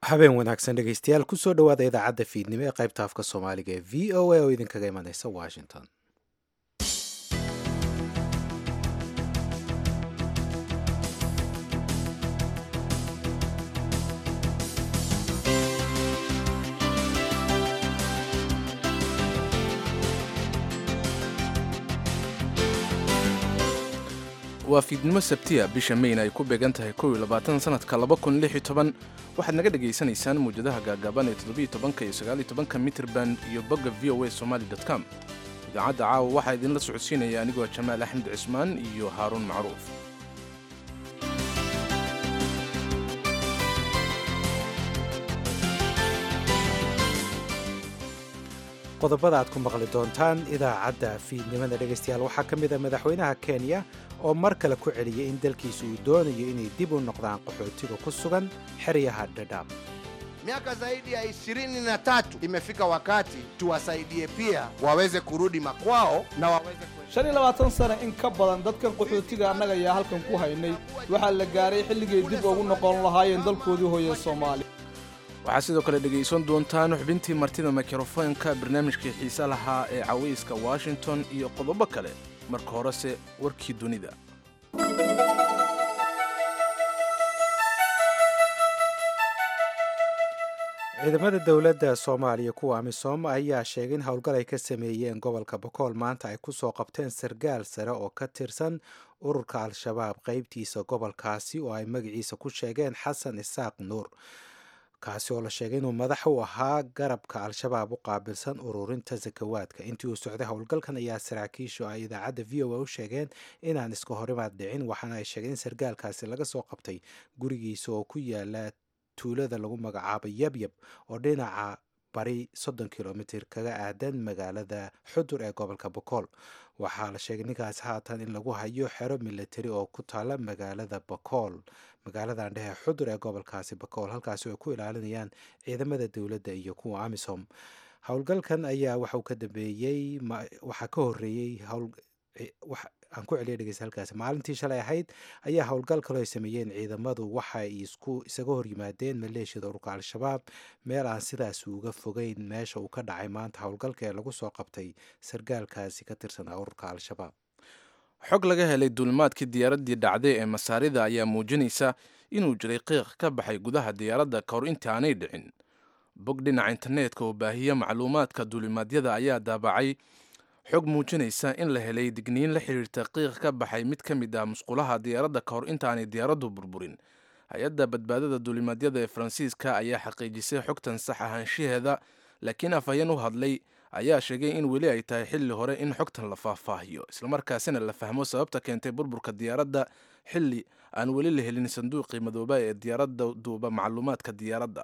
habeen wanaagsan dhegaystayaal kusoo dhowaada idaacadda fiidnimo ee qaybta afka soomaaliga ee v o a oo idinkaga imanaysa washington. waa fiidnimo sabtiya bisha mayna ay ku beegan tahay sanadka waxaad naga dhegaysanaysaan muwjadaha gaagaaban ee iyo mitrban iyo bogga v o a somali.com. idaacadda caawa waxaa idinla socodsiinaya anigoo jamaal axmed cismaan iyo haaruun macruuf. qodobada aad ku maqli doontaan idaacadda fiidnimada dhegaystayaal waxaa ka mid a madaxweynaha kenya oo mar kale ku celiyay in dalkiisa uu doonayo inay dib u noqdaan qaxootiga ku sugan xeryaha Dadaab. Miaka zaidi ya 23 imefika wakati tuwasaidie pia waweze kurudi makwao na waweze 25 sano in ka badan dadkan qaxootiga annaga ayaa halkan ku haynay waxaa la gaaray xilligii dib ugu noqon lahaayeen dalkoodii hooyo Soomaali. waxaa sidoo kale dhegaysan doontaan xubintii martida mikrofoonka barnaamijkii xiisa lahaa ee cawayska Washington iyo qodobo kale. marka horese warkii dunida. ciidamada dowladda Soomaaliya kuwa amisom ayaa sheegay in howlgal ay ka sameeyeen gobolka Bokool maanta ay ku soo qabteen sargaal sare oo ka tirsan ururka Al-Shabaab qaybtiisa gobolkaasi oo ay magaciisa ku sheegeen Xasan Isaaq Nuur, kaasi oo la sheegay inuu madax u ahaa garabka Al-Shabaab u qaabilsan ururinta zakawaadka. intii uu socday howlgalkan ayaa saraakiishu ay idaacadda v o a u sheegeen inaan iska horimaad dhicin, waxaana ay sheegeen in sargaalkaasi laga soo qabtay gurigiisa oo ku yaala tuulada lagu magacaabo Yabyab oo dhinaca bari 30 kilomitir kaga aadan magaalada Xudur ee gobolka Bokool. waxaa la sheegay ninkaas haatan in lagu hayo xero military oo ku taala magaalada Bokool, magaaladan dhexe Xudur ee gobolkaasi Bokool, halkaasi oo ku ilaalinayaan ciidamada dowladda iyo kuwa amisom. howlgalkan ayaa waxaa ka horeeyay aan ku celiyay dhegeysta halkaasi maalintii shalay ahayd ayaa howlgal kale ay sameeyeen ciidamadu waxa ay isaga hor yimaadeen maleeshiyada ururka Al-Shabaab meel aan sidaas uga fogeyn meesha uu ka dhacay maanta howlgalka ee lagu soo qabtay sargaalkaasi ka tirsan ururka Al-Shabaab. xog laga helay duulimaadkii diyaaraddii dhacday ee masaarida ayaa muujinaysa inuu jiray qiiq ka baxay gudaha diyaaradda ka hor intii aanay dhicin. bog dhinaca internetka oo baahiya macluumaadka duulimaadyada ayaa daabacay xog muujinaysa in la helay digniin la xiriirta qiiq ka baxay mid ka mid ah musqulaha diyaaradda ka hor intaanay diyaaraddu burburin. hay-adda badbaadada duulimaadyada ee Faransiiska ayaa xaqiijisay xogtan sax ahaanshaheeda, laakiin afhayeen u hadlay ayaa sheegay in weli ay tahay xilli hore in xogtan la faahfaahiyo islamarkaasina la fahmo sababta keentay burburka diyaaradda xilli aan weli la helin sanduuqii madooba ee diyaaradda duuba macluumaadka diyaaradda.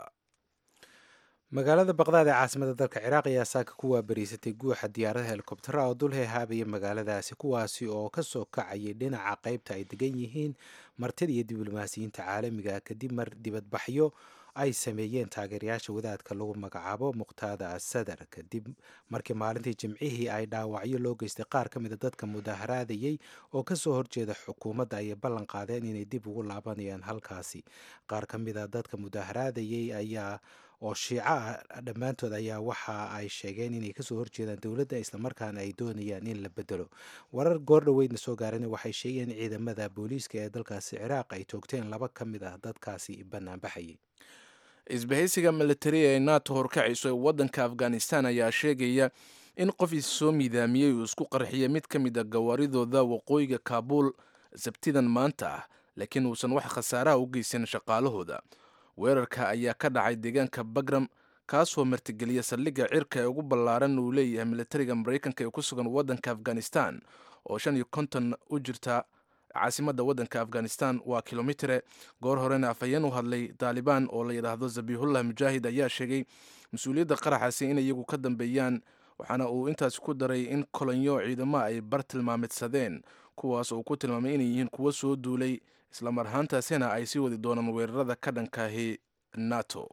magaalada Baqdaad ee caasimadda dalka Ciraaq ayaa saaka ku waabariisatay guuxa diyaaradaha helikobtara oo dul heehaabaya magaaladaasi, kuwaasi oo ka soo kacayay dhinaca qaybta ay degan yihiin martida iyo diblomaasiyiinta caalamiga kadib mar dibadbaxyo ay sameeyeen taageerayaasha wadaadka lagu magacaabo Muqtada As-Sadar kadib markii maalintii Jimcihii ay dhaawacyo loo geystay qaar ka mid a dadka mudaharaadayay oo ka soo horjeeda xukuumadda ay ballan qaadeen inay dib ugu laabanayaan halkaasi. qaar ka mid a dadka mudaharaadayay ayaa oo shiica dhammaantood ayaa waxa ay sheegeen inay kasoo horjeedaan dowladda islamarkaana ay doonayaan in la bedelo. warar goordhoweydna soo gaarana waxay sheegeen in ciidamada booliiska ee dalkaasi Ciraaq ay toogteen 2 ka mid ah dadkaasi banaanbaxayay. isbahaysiga militari ee NATO horkacayso ee waddanka Afghanistan ayaa sheegaya in qof soo miidaamiyey uu isku qarxiyay mid ka mid ah gawaaridooda waqooyiga Kaabul sabtidan maanta ah, laakiin uusan wax khasaaraha u geysan shaqaalahooda. weerarka ayaa ka dhacay deegaanka Bagram, kaasoo martigeliya saldhigga cirka ee ugu ballaaran uu leeyahay militariga Mareykanka ee ku sugan waddanka Afghanistan oo 50 u jirta caasimadda waddanka Afghanistan waa kilomitire. goor horena afhayeen u hadlay Taliban oo la yiraahdo Zabihullah Mujahid ayaa sheegay mas'uuliyadda qaraxaasi in iyagu ka dambeeyaan, waxaana uu intaas ku daray in kolonyo ciidamo ay bartilmaameedsadeen kuwaas oo ku tilmaamay inay yihiin kuwa soo duulay isla mar ahaantaasina ay sii wadi doonaan weerarada ka dhanka ah NATO.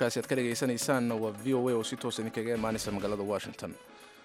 warkaasi aad ka dhegaysanaysaanna waa v o a oo si toos idinkaga imaanaysa magaalada washington.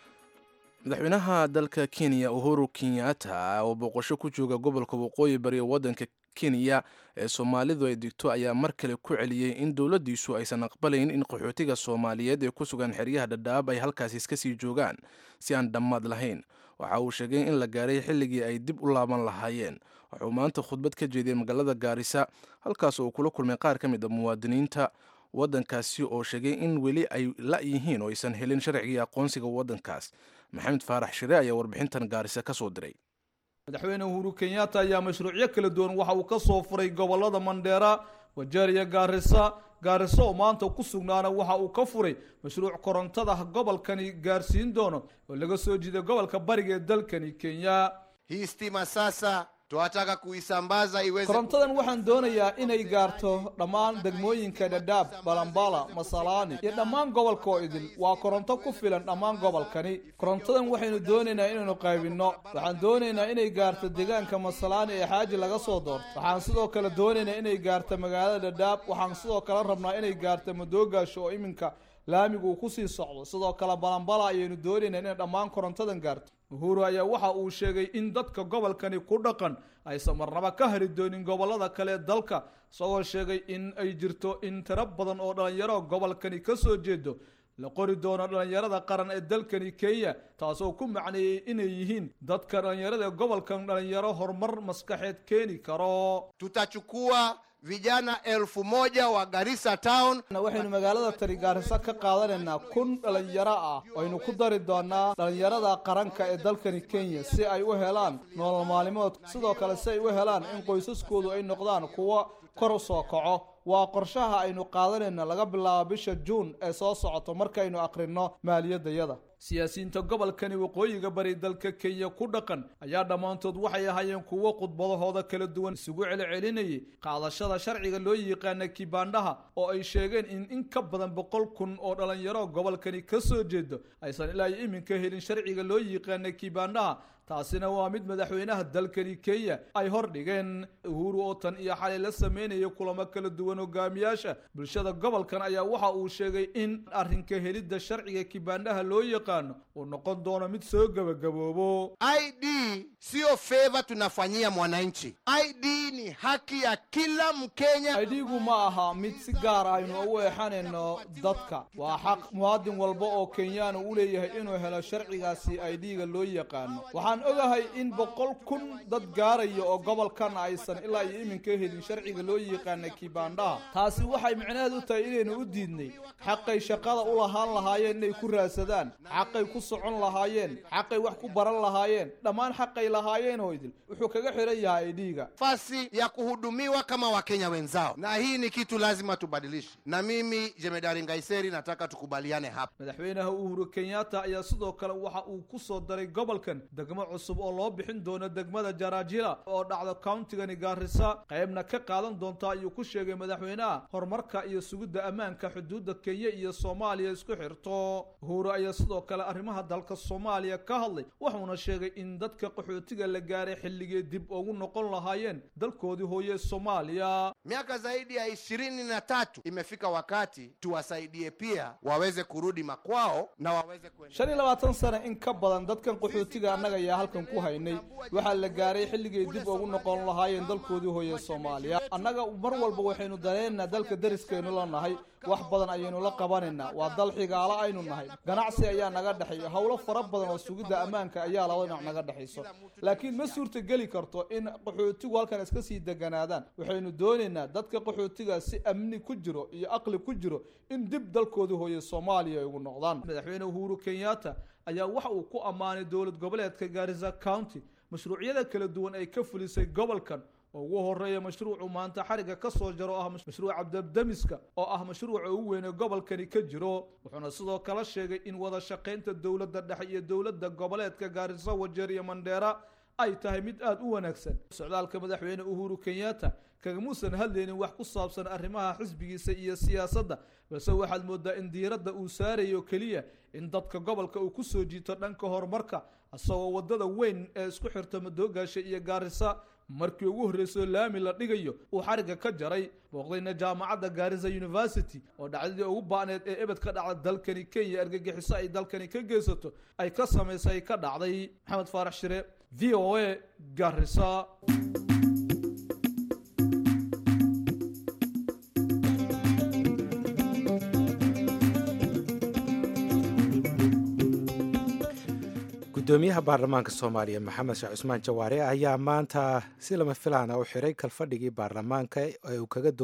madaxweynaha dalka kenya uhuru kenyatta oo booqasho ku jooga gobolka waqooyi bari waddanka kenya ee soomaalidu ay digto ayaa mar kale ku celiyey in dowladdiisu aysan aqbalayn in qaxootiga soomaaliyeed ee ku sugan xeryaha dhadhaab ay halkaasi iska sii joogaan si aan dhammaad lahayn. waxa uu sheegay in la gaaray xilligii ay dib u laaban lahaayeen. wuxuu maanta khudbad ka jeediyey magaalada gaarisa halkaas oo kula kulmay qaar ka mid a muwaadiniinta waddankaasi oo sheegay in weli ay la yihiin oo aysan helin sharcigii aqoonsiga waddankaas. maxamed faarax shire ayaa warbixintan gaarisa ka soo diray. madaxweyne uhuru kenyatta ayaa mashruucyo kala duwan waxa uu ka soo furay gobolada mandheera, wajeer iyo gaariso oo maanta ku sugnaana waxa uu ka furay mashruuc korontada gobolkani gaarsiin doono oo laga soo jiiday gobolka bariga ee dalkani Kenya. Hii stima sasa tunataka kuisambaza iweze. korontadan waxaan doonayaa inay gaarto dhammaan degmooyinka Dadaab, Balambala, Masalani iyo dhammaan gobolka oo idil. waa koronto ku filan dhammaan gobolkani. korontadan waxaynu doonaynaa inaynu qaybino. waxaan doonaynaa inay gaarto deegaanka Masalani ee xaaji laga soo doorto. waxaan sidoo kale doonaynaa inay gaarto magaalada Dadaab. waxaan sidoo kale rabnaa inay gaarto Madoogaasho oo iminka laamigu ku sii socdo. sidoo kale Balambala ayaynu doonaynaa inay dhammaan korontadan gaarto. uhuru ayaa waxa uu sheegay in dadka gobolkani ku dhaqan aysan marnaba ka hari doonin gobolada kale dalka, isagoo sheegay in ay jirto in tiro badan oo dhalinyaro gobolkani ka soo jeedo la qori doono dhalinyarada qaran ee dalkani Kenya, taasoo ku macneeyay inay yihiin dadka dhalinyarada gobolkan dhalinyaro horumar maskaxeed keeni karo. tutachukua vijana 1000 wa Garissa town. waxaynu magaalada tani Garissa ka qaadanaynaa 1000 dhalinyaro ah oo aynu ku dari doonaa dhalinyarada qaranka ee dalkani Kenya si ay u helaan nolol maalmood, sidoo kale si ay u helaan in qoysaskoodu ay noqdaan kuwa kor u soo kaco. waa qorshaha aynu qaadanayna laga bilaabo bisha June ee soo socoto markaynu aqrino maaliyadayada. siyaasiyiinta gobolkani waqooyiga bari dalka Kenya ku dhaqan ayaa dhammaantood waxay ahaayeen kuwo khudbadahooda kala duwan isugu celcelinayay qaadashada sharciga loo yaqaan kibaandaha oo ay sheegeen in ka badan 100,000 oo dhalinyaro gobolkani ka soo jeedo aysan ilaa iminka helin sharciga loo yaqaan kibaandaha. taasina waa mid madaxweynaha dalkani Kenya ay hor dhigeen. uhuru oo tan iyo xalay la sameeyay kulamo kala duwan hogaamiyaasha bulshada gobolkan ayaa waxa uu sheegay in arrinka helidda sharciga kibaandaha loo yaqaan uu noqon doono mid soo gabagaboobo. ID sio favor tunafanyia mwananchi. ID ni haki ya kila Mkenya. ID-gu ma aha mid si gaar ah aynu u eexanayno dadka. waa xaq muwaadin walba oo Kenyan u leeyahay inuu helo sharcigaasi ID-ga loo yaqaan. waxaan ogahay in 100,000 dad gaaraya oo gobolkan aysan ilaa iminka helin sharciga loo yaqaan kibaandaha. taasi waxay macnaheedu tahay inaynu u diidnay xaqay shaqada u lahaan lahaayeen inay ku raadsadaan, xaqay ku socon lahaayeen, xaqay wax ku baran lahaayeen, dhammaan xaqay lahaayeen oo idil wuxuu kaga xiran yahay ID-ga. Nafasi ya kuhudumiwa kama Wakenya wenzao, na hii ni kitu lazima tubadilishe. na mimi Jemedari Ngaiseri nataka tukubaliane hapa. madaxweynaha Uhuru Kenyatta ayaa sidoo kale waxa uu ku soo daray gobolkan degmo cusub oo loo bixin doono degmada Jarajila oo dhacdo county-gani Garissa, qaybna ka qaadan doonta ayuu ku sheegay madaxweynaha horumarka iyo sugidda ammaanka xuduudda Kenya iyo Soomaaliya isku xirto. uhuru ayaa sidoo kale arrimaha dalka Soomaaliya ka hadlay, wuxuuna sheegay in dadka qaxootiga la gaaray xilligii dib ugu noqon lahaayeen dalkoodii hooye Soomaaliya. miaka zaidi ya 23 imefika wakati tuwasaidie pia waweze kurudi makwao na waweze kuendelea. 25 sano in ka badan dadkan qaxootiga annaga ayaa halkan ku haynay. waxa la gaaray xilligii dib ugu noqon lahaayeen dalkoodii hooye Soomaaliya. annaga mar walba waxaynu dareenna dalka dariskeenu la nahay, wax badan ayaynu la qabanaynaa. waa dal xigaala aynu nahay, ganacsi ayaa naga dhaxay, hawlo fara badan oo sugidda ammaanka ayaa labada dhinac naga dhaxayso. laakiin ma suurta geli karto in qaxootigu halkan iska sii deganaadaan. waxaynu doonaynaa dadka qaxootiga si amni ku jiro iyo aqli ku jiro in dib dalkoodii hooye Soomaaliya ay ugu noqdaan. madaxweyne Uhuru Kenyatta ayaa waxa uu ku ammaanay dowlad goboleedka Garissa County mashruucyada kala duwan ay ka fulisay gobolkan oo ugu horeeya mashruucu maanta xariga ka soo jaro ah mashruuca dabdamiska oo ah mashruuca ugu weyn ee gobolkani ka jiro. wuxuuna sidoo kale sheegay in wada shaqaynta dowladda dhexe iyo dowladda goboleedka Garissa, Wajeer iyo Mandheera ay tahay mid aad u wanaagsan. socdaalka madaxweyne Uhuru Kenyatta kagamuusan hadlaynin wax ku saabsan arrimaha xisbigiisa iyo siyaasadda, balse waxaad moodaa in diiradda uu saarayo keliya in dadka gobolka uu ku soo jiito dhanka horumarka, asagoo wadada weyn ee isku xirta Madoogaasha iyo Gaarisa markii ugu horreysay laami la dhigayo uu xariga ka jaray booqdayna jaamacadda Garissa University oo dhacdadii ugu baaneed ee ebed ka dhacday dalkani Kenya argagixiso ay dalkani ka geysato ay ka sameysay ka dhacday Maxamed Faarax Shire VOA Garissa gudoomiyaha baarlamaanka Soomaaliya Maxamed Sheekh Cusmaan Jawaare ayaa maanta si lama filaan ah u xiray kalfadhigii baarlamaanka ee uu kaga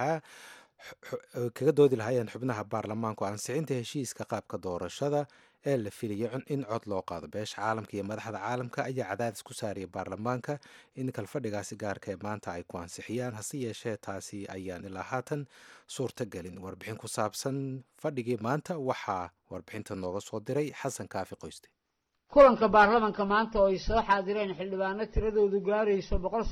doodi lahaayeen xubnaha baarlamaanku ansixinta heshiiska qaabka doorashada ee la filayo in cod loo qaado beesha caalamka iyo madaxda caalamka ayaa cadaadis ku saaraya baarlamaanka in kalfadhigaasi gaarka ee maanta ay ku ansixiyaan hase yeeshee taasi ayaan ilaa haatan suurtagelin warbixin ku saabsan fadhigii maanta waxaa warbixinta nooga soo diray Xasan Kaafi Qoyste kulanka baarlamaanka maanta oo ay soo xaadireen xildhibaano tiradoodu gaarayso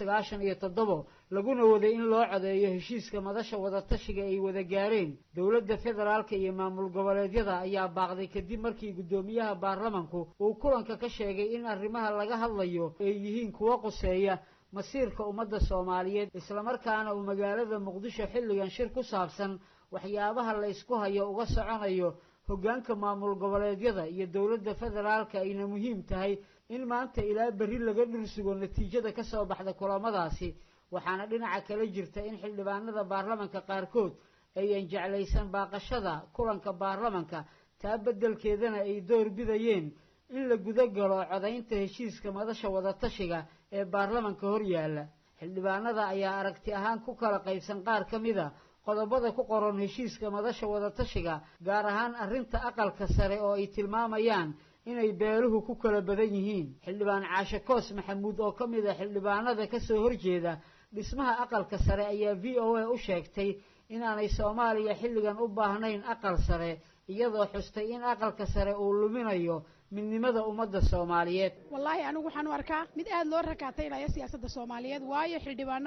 197 laguna waday in loo codeeyo heshiiska madasha wada tashiga ay wada gaareen dawladda federaalka iyo maamul goboleedyada ayaa baaqday kadib markii gudoomiyaha baarlamaanku uu kulanka ka sheegay in arrimaha laga hadlayo ay yihiin kuwa qoseeya masiirka ummadda Soomaaliyeed isla markaana uu magaalada Muqdisho xilligan shir ku saabsan waxyaabaha la isku hayo uga soconayo hoggaanka maamul goboleedyada iyo dawladda federaalka ayna muhiim tahay in maanta ilaa berri laga dhursugo natiijada ka soo baxda kulamadaasi waxaana dhinaca kale jirta in xildhibaanada baarlamaanka qaarkood ay jeclaysan baaqashada kulanka baarlamaanka taa beddelkeedana ay door bidayeen in la guda galo codaynta heshiiska madasha wada tashiga ee baarlamaanka hor yaala xildhibaanada ayaa aragti ahaan ku kala qaybsan qaar ka mid ah qodobada ku qoran heshiiska madasha wada tashiga gaar ahaan arrinta aqalka sare oo ay tilmaamayaan inay beeluhu ku kala badan yihiin xildhibaan Caashe Koos Maxamuud oo ka mid ah xildhibaanada ka soo horjeeda dhismaha aqalka sare ayaa VOA u sheegtay inaanay Soomaaliya xilligan u baahnayn aqal sare iyadoo xustay in aqalka sare uu luminayo midnimada ummadda Soomaaliyeed wallahi anigu waxaan u arkaa mid aad loo rakaataynaya siyaasadda Soomaaliyeed waayo xildhibaano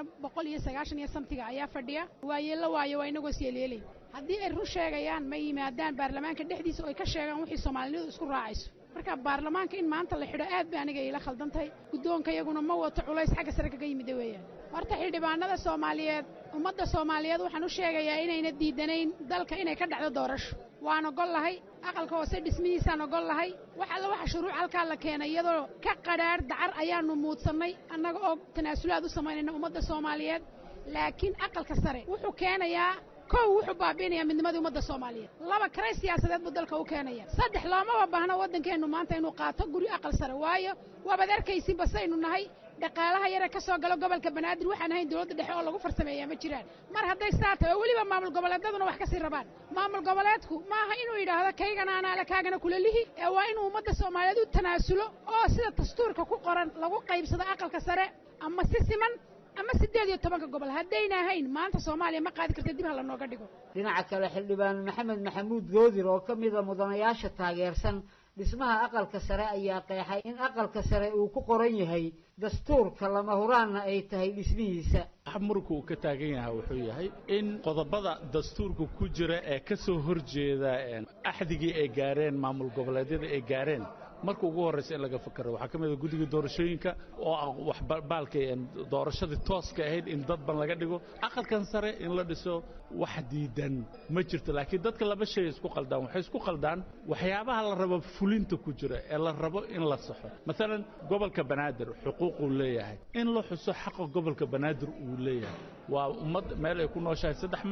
190 samtiga ayaa fadhiya waayo inagoo siyeelay haddii ay run sheegayaan ma yimaadaan baarlamaanka dhexdiisa oo ay ka sheegaan wixii Soomaalidu isku raacayso marka baarlamaanka in maanta la xidho aad baa aniga ila khaldantahay gudoonka iyaguna ma wato culays xagga sare kaga yimid weeyaan horta xildhibaanada Soomaaliyeed ummadda Soomaaliyeed waxaan u sheegayaa inayna diidanayn dalka inay ka dhacdo doorasho waan ogol lahay aqalka hoose dhismihiisaan ogol lahay waxa shuruuc halka la keenay iyadoo ka qadhaar dacar ayaanu muudsanay annaga oo tanaasulaad u sameynayna ummadda Soomaaliyeed laakiin aqalka sare wuxuu keenayaa wuxuu baabiinaya midnimada ummadda Soomaaliyeed laba kare siyaasadeed buu dalka u keenaya saddex looma baahna wadankeenu maanta inuu qaato guri aqal sare waayo waabad arkaysi basaynu nahay dhaqaalaha yar ka soo galo gobolka Banaadir waxaan ahayn dawladda dhexe oo lagu farsameeyaa ma jiraan mar hadday saartay waliba maamul goboleedaduna wax ka sii rabaan maamul goboleedku maaha inuu yiraahdo kaygana ana la kaagana kula lihi ee waa inuu ummadda Soomaaliyeed u tanaasulo oo sida dastuurka ku qoran lagu qaybsado aqalka sare ama si siman ama 18 gobol haddayna ahayn maanta Soomaaliya ma qaadi karto dib hal nooga dhigo dhinaca kale xildhibaan Maxamed Maxamuud Goodir oo ka mid ah mudanayaasha taageersan dhismaha aqalka sare ayaa qeexay in aqalka sare uu ku qoran yahay dastuurka lama huraanna ay tahay dhismihiisa markuu ka taagan yahay wuxuu yahay in qodobada dastuurka ku jira ee ka soo horjeeda axdigii ay gaareen maamul goboleedyada ay gaareen marka ugu horeysa in laga fakaro waxa kamid ah guddiga doorashooyinka oo wax baalkay doorashadii tooska ahayd in dad ban laga dhigo aqalkan sare in la dhiso wax diidan ma jirto laakiin dadka laba shay isku qaldaan waxay isku qaldaan waxyaabaha la rabo fulinta ku jira ee la rabo in la saxo midalan gobolka Banaadir xuquuq uu leeyahay in la xuso xaq gobolka Banaadir uu leeyahay waa ummad meel ay ku nooshahay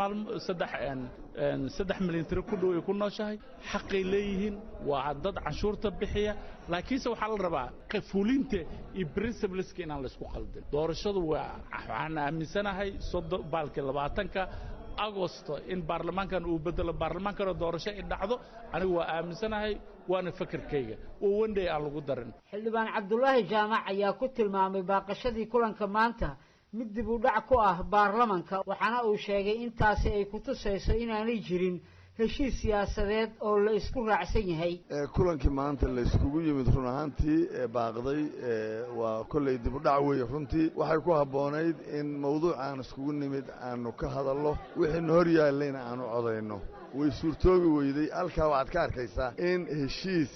3 milyan tiro ku dhow ay ku nooshahay xaqay leeyihiin waa dad canshuurta bixiya laakiinse waxa la rabaa fulinta iyo principleska in aan la isku qaldin doorashadu waxaan aaminsanahay 20 Agosto in baarlamaankan uu bedelo baarlamaankan doorasho ay dhacdo anigu waa aaminsanahay waana fikirkayga oo wandey aan lagu darin xildhibaan Cabdullaahi Jaamac ayaa ku tilmaamay baaqashadii kulanka maanta mid dib u dhac ku ah baarlamaanka waxaana uu sheegay in taasi ay ku tusayso inaanay jirin heshiis siyaasadeed oo la isku raacsan yahay kulankii maanta la iskugu yimid run ahaantii baaqday waa kolley dib u dhac weey runtii waxay ku habboonayd in mawduuc aan iskugu nimid aanu ka hadalno wixii hor yaalayna aanu codayno way suurtoobi weyday halkaa waxaad ka arkaysaa in heshiis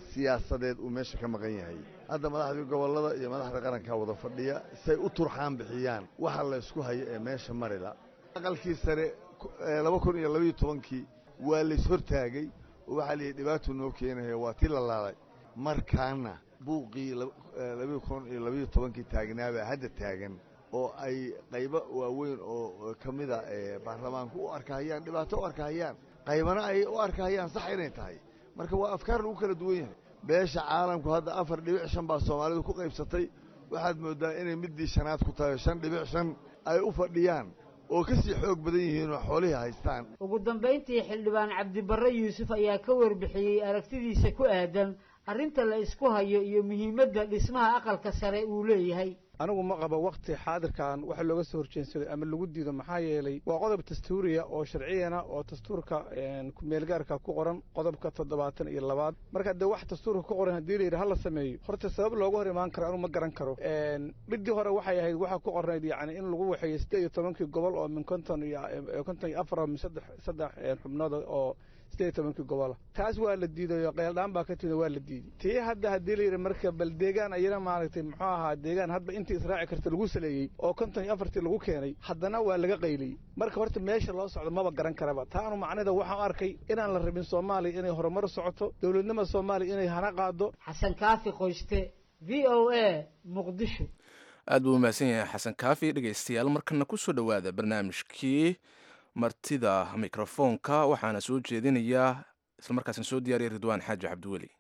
siyaasadeed uu meesha ka maqan yahay hadda madaxdii gobollada iyo madaxda qarankaa wada fadhiya say u turxaan bixiyaan waxa la isku hayo ee meesha marila aqalkii sare 2012 waa la ishortaagay oo waxaa la yidhi dhibaato noo keenaya waa tii la laalay markaana buuqii 2012 taagnaabaa hadda taagan oo ay qaybo waaweyn oo ka mida baarlamaanku u arkahayaan dhibaato u arkahayaan qaybana ay u arkahayaan sax inay tahay marka waa afkaar lagu kala duwan yahay beesha caalamku hadda 4.5 baa Soomaalidu ku qaybsatay waxaad moodaa inay midii shanaad ku tahay 5.5 ay u fadhiyaan oo ka sii xoog badan yihiin oo xoolaha haystaan ugu dambeyntii xildhibaan Cabdi Barre Yuusuf ayaa ka warbixiyay aragtidiisa ku aadan arrinta la isku hayo iyo muhiimadda dhismaha aqalka sare uu leeyahay anigu ma qabo waqti xaadirkan waxa looga soo horjeensado ama lagu diido maxaa yeelay waa qodob dastuuriya oo sharciyana oo dastuurka ku meel gaarka ku qoran qodobka 72 marka de wax dastuurka ku qoran hadii la yiraahdo hal sameeyo horta sabab loogu hor imaan karo anigu ma garan karo midii hore waxay ahayd waxa ku qornayd yaani in lagu waxeeyo 18 gobol oo min 54 min 3 xubnood oo 18 gobol taas waa la diiday qeeldaan baa ka timid waa la diiday tii hadda hadii la yiraahdo marka bal deegaan ayana maaragtay muxuu ahaa deegaan hadba intii israaci karta lagu saleeyay oo 54 lagu keenay haddana waa laga qaylay marka horta meesha loo socdo ma garan karaba taanu macnaheedu waxaan arkay inaan la rabin Soomaaliya inay horumar socoto dawladnimada Soomaaliya inay hana qaado Xasan Kaafi Qoyste VOA Muqdisho aad buu mahadsan yahay Xasan Kaafi dhageystayaal markana ku soo dhawaada barnaamijkii martida mikrofoonka waxaana soo jeedinayaa isla markaasna soo diyaariyay Ridwaan Xaaji Cabdiweli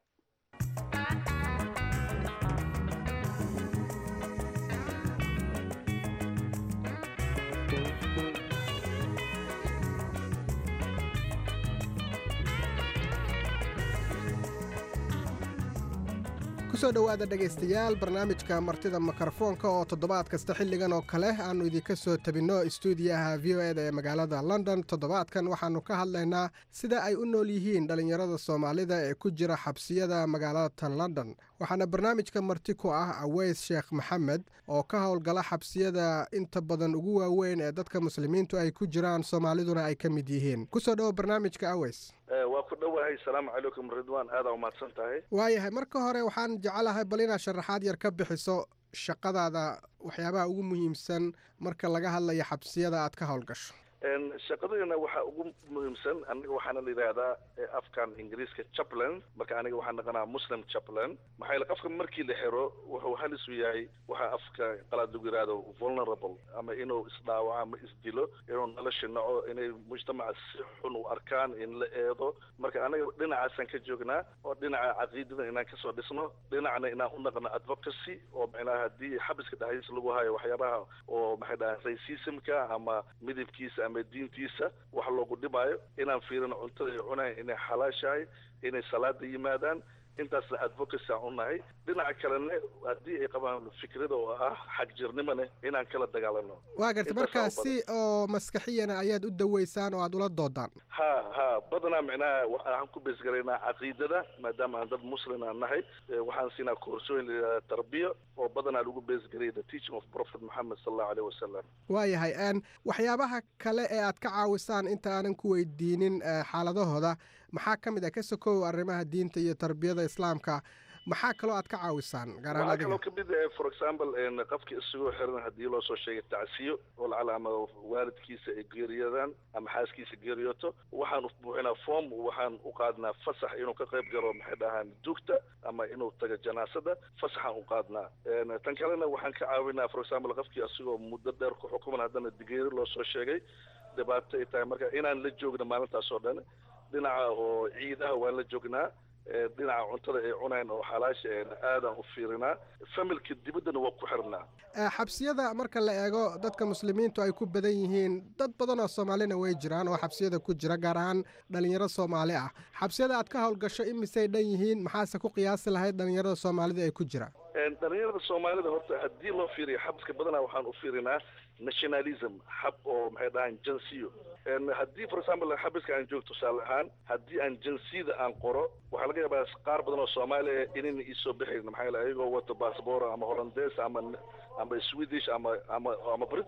kusoo dhawaada dhegaystayaal barnaamijka martida mikrofoonka oo toddobaad kasta xilligan oo kale aanu idinka soo tabinno istuudiyaha VOA ee magaalada London. Toddobaadkan waxaanu ka hadlaynaa sida ay u nool yihiin dhalinyarada Soomaalida ee ku jira xabsiyada magaalada London. waxaana barnaamijka marti ku ah Aweys Sheekh Maxamed oo ka howlgala xabsiyada inta badan ugu waaweyn ee dadka muslimiintu ay ku jiraan, Soomaaliduna ay ka mid yihiin. kusoo dhawo barnaamijka Aweys. waa ku dhawahay. Salaamu calaykum Ridwaan, aad u mahadsan tahay. waayahay, marka hore waxaan jecelahay bal inaad sharaxaad yar ka bixiso shaqadaada, waxyaabaha ugu muhiimsan marka laga hadlayo xabsiyada aad ka howlgasho. shaqadayna waxaa ugu muhiimsan, aniga waxaana la yidhaahdaa afkan ingiriiska chaplain, marka aniga waxaan naqanaa muslim chaplain. maxaa yeele qofka markii la xiro wuxuu halis u yahay waxaa afka qalaad lagu yidhaahdo vulnerable, ama inuu isdhaawaco ama isdilo, inuu nolosha naco, inay mujtamaca si xun u arkaan, in la eedo. marka anaga dhinacaasaan ka joognaa, oo dhinaca caqiidada inaan kasoo dhisno, dhinacna inaan u naqno advocacy, oo macnaha haddii xabiska dhexdiisa lagu hayo waxyaabaha oo maxay dhahaan racismka ama midabkiisa ama diintiisa wax loogu dhibaayo, inaan fiirino cuntada ay cunayaan inay xalaashahay, inay salaada yimaadaan. intaasna advocacy aan u nahay. dhinaca kalena haddii ay qabaan fikrada oo ah xagjirnimone inaan kala dagaalano. waa garta markaa si oo maskaxiyana ayaad u daweysaan oo aad ula doodaan. ha badanaa macnaha waxaan ku beesgaraynaa caqiidada, maadaama aan dad muslim aan nahay. waxaan siinaa koorsooyin la tarbiya oo badanaa lagu beesgaraya the teaching of Prophet Muhammad sallallahu alaihi wasallam. waayahay, waxyaabaha kale ee aad ka caawisaan inta aanan ku weydiinin xaaladahooda maxaa ka mid ah ka sokow arrimaha diinta iyo tarbiyada islaamka, maxaa kaloo aad ka caawisaan gaar ahaan adiga? waxaa kaloo kamid ah for example qofkii isagoo xiran haddii loo soo sheegay tacsiyo oo lacala ama waalidkiisa ay geeriyodaan ama xaaskiisa geeriyooto, waxaan u buuxinaa form, waxaan u qaadnaa fasax inuu ka qayb galo maxay dhahaan dugta ama inuu tago janaasada, fasaxaan u qaadnaa. tan kalena waxaan ka caawinaa for example qofkii isagoo muddo dheer ku xukuman haddana digeeri loo soo sheegay, dhibaato ay tahay marka inaan la joogno maalintaas oo dhan. dhinaca oo ciidaha waan la joognaa, dhinaca cuntada ay cunayaan oo xalaasha aadaan u fiirinaa. familka dibaddana waa ku xirnaa. xabsiyada marka la eego dadka muslimiintu ay ku badan yihiin, dad badan oo Soomaalina way jiraan oo xabsiyada ku jira, gaar ahaan dhalinyaro Soomaali ah. xabsiyada aad ka howlgasho imisay dhan yihiin, maxaase ku qiyaasi lahayd dhalinyarada Soomaalida ay ku jira? dhalinyarada Soomaalida horta haddii loo fiiriyo xabska badanaa waxaan u fiirinaa nationalism, xab oo maxay dhahaan jinsiyo. haddii for example xabiska aan joogto tusaale ahaan, haddii aan jinsiyada aan qoro, waxaa laga yaabaa qaar badan oo Soomaali ah inayna iisoo bixin, maxaa yeele ayagoo wato baasboor ama Hollandees ama Swedish ama British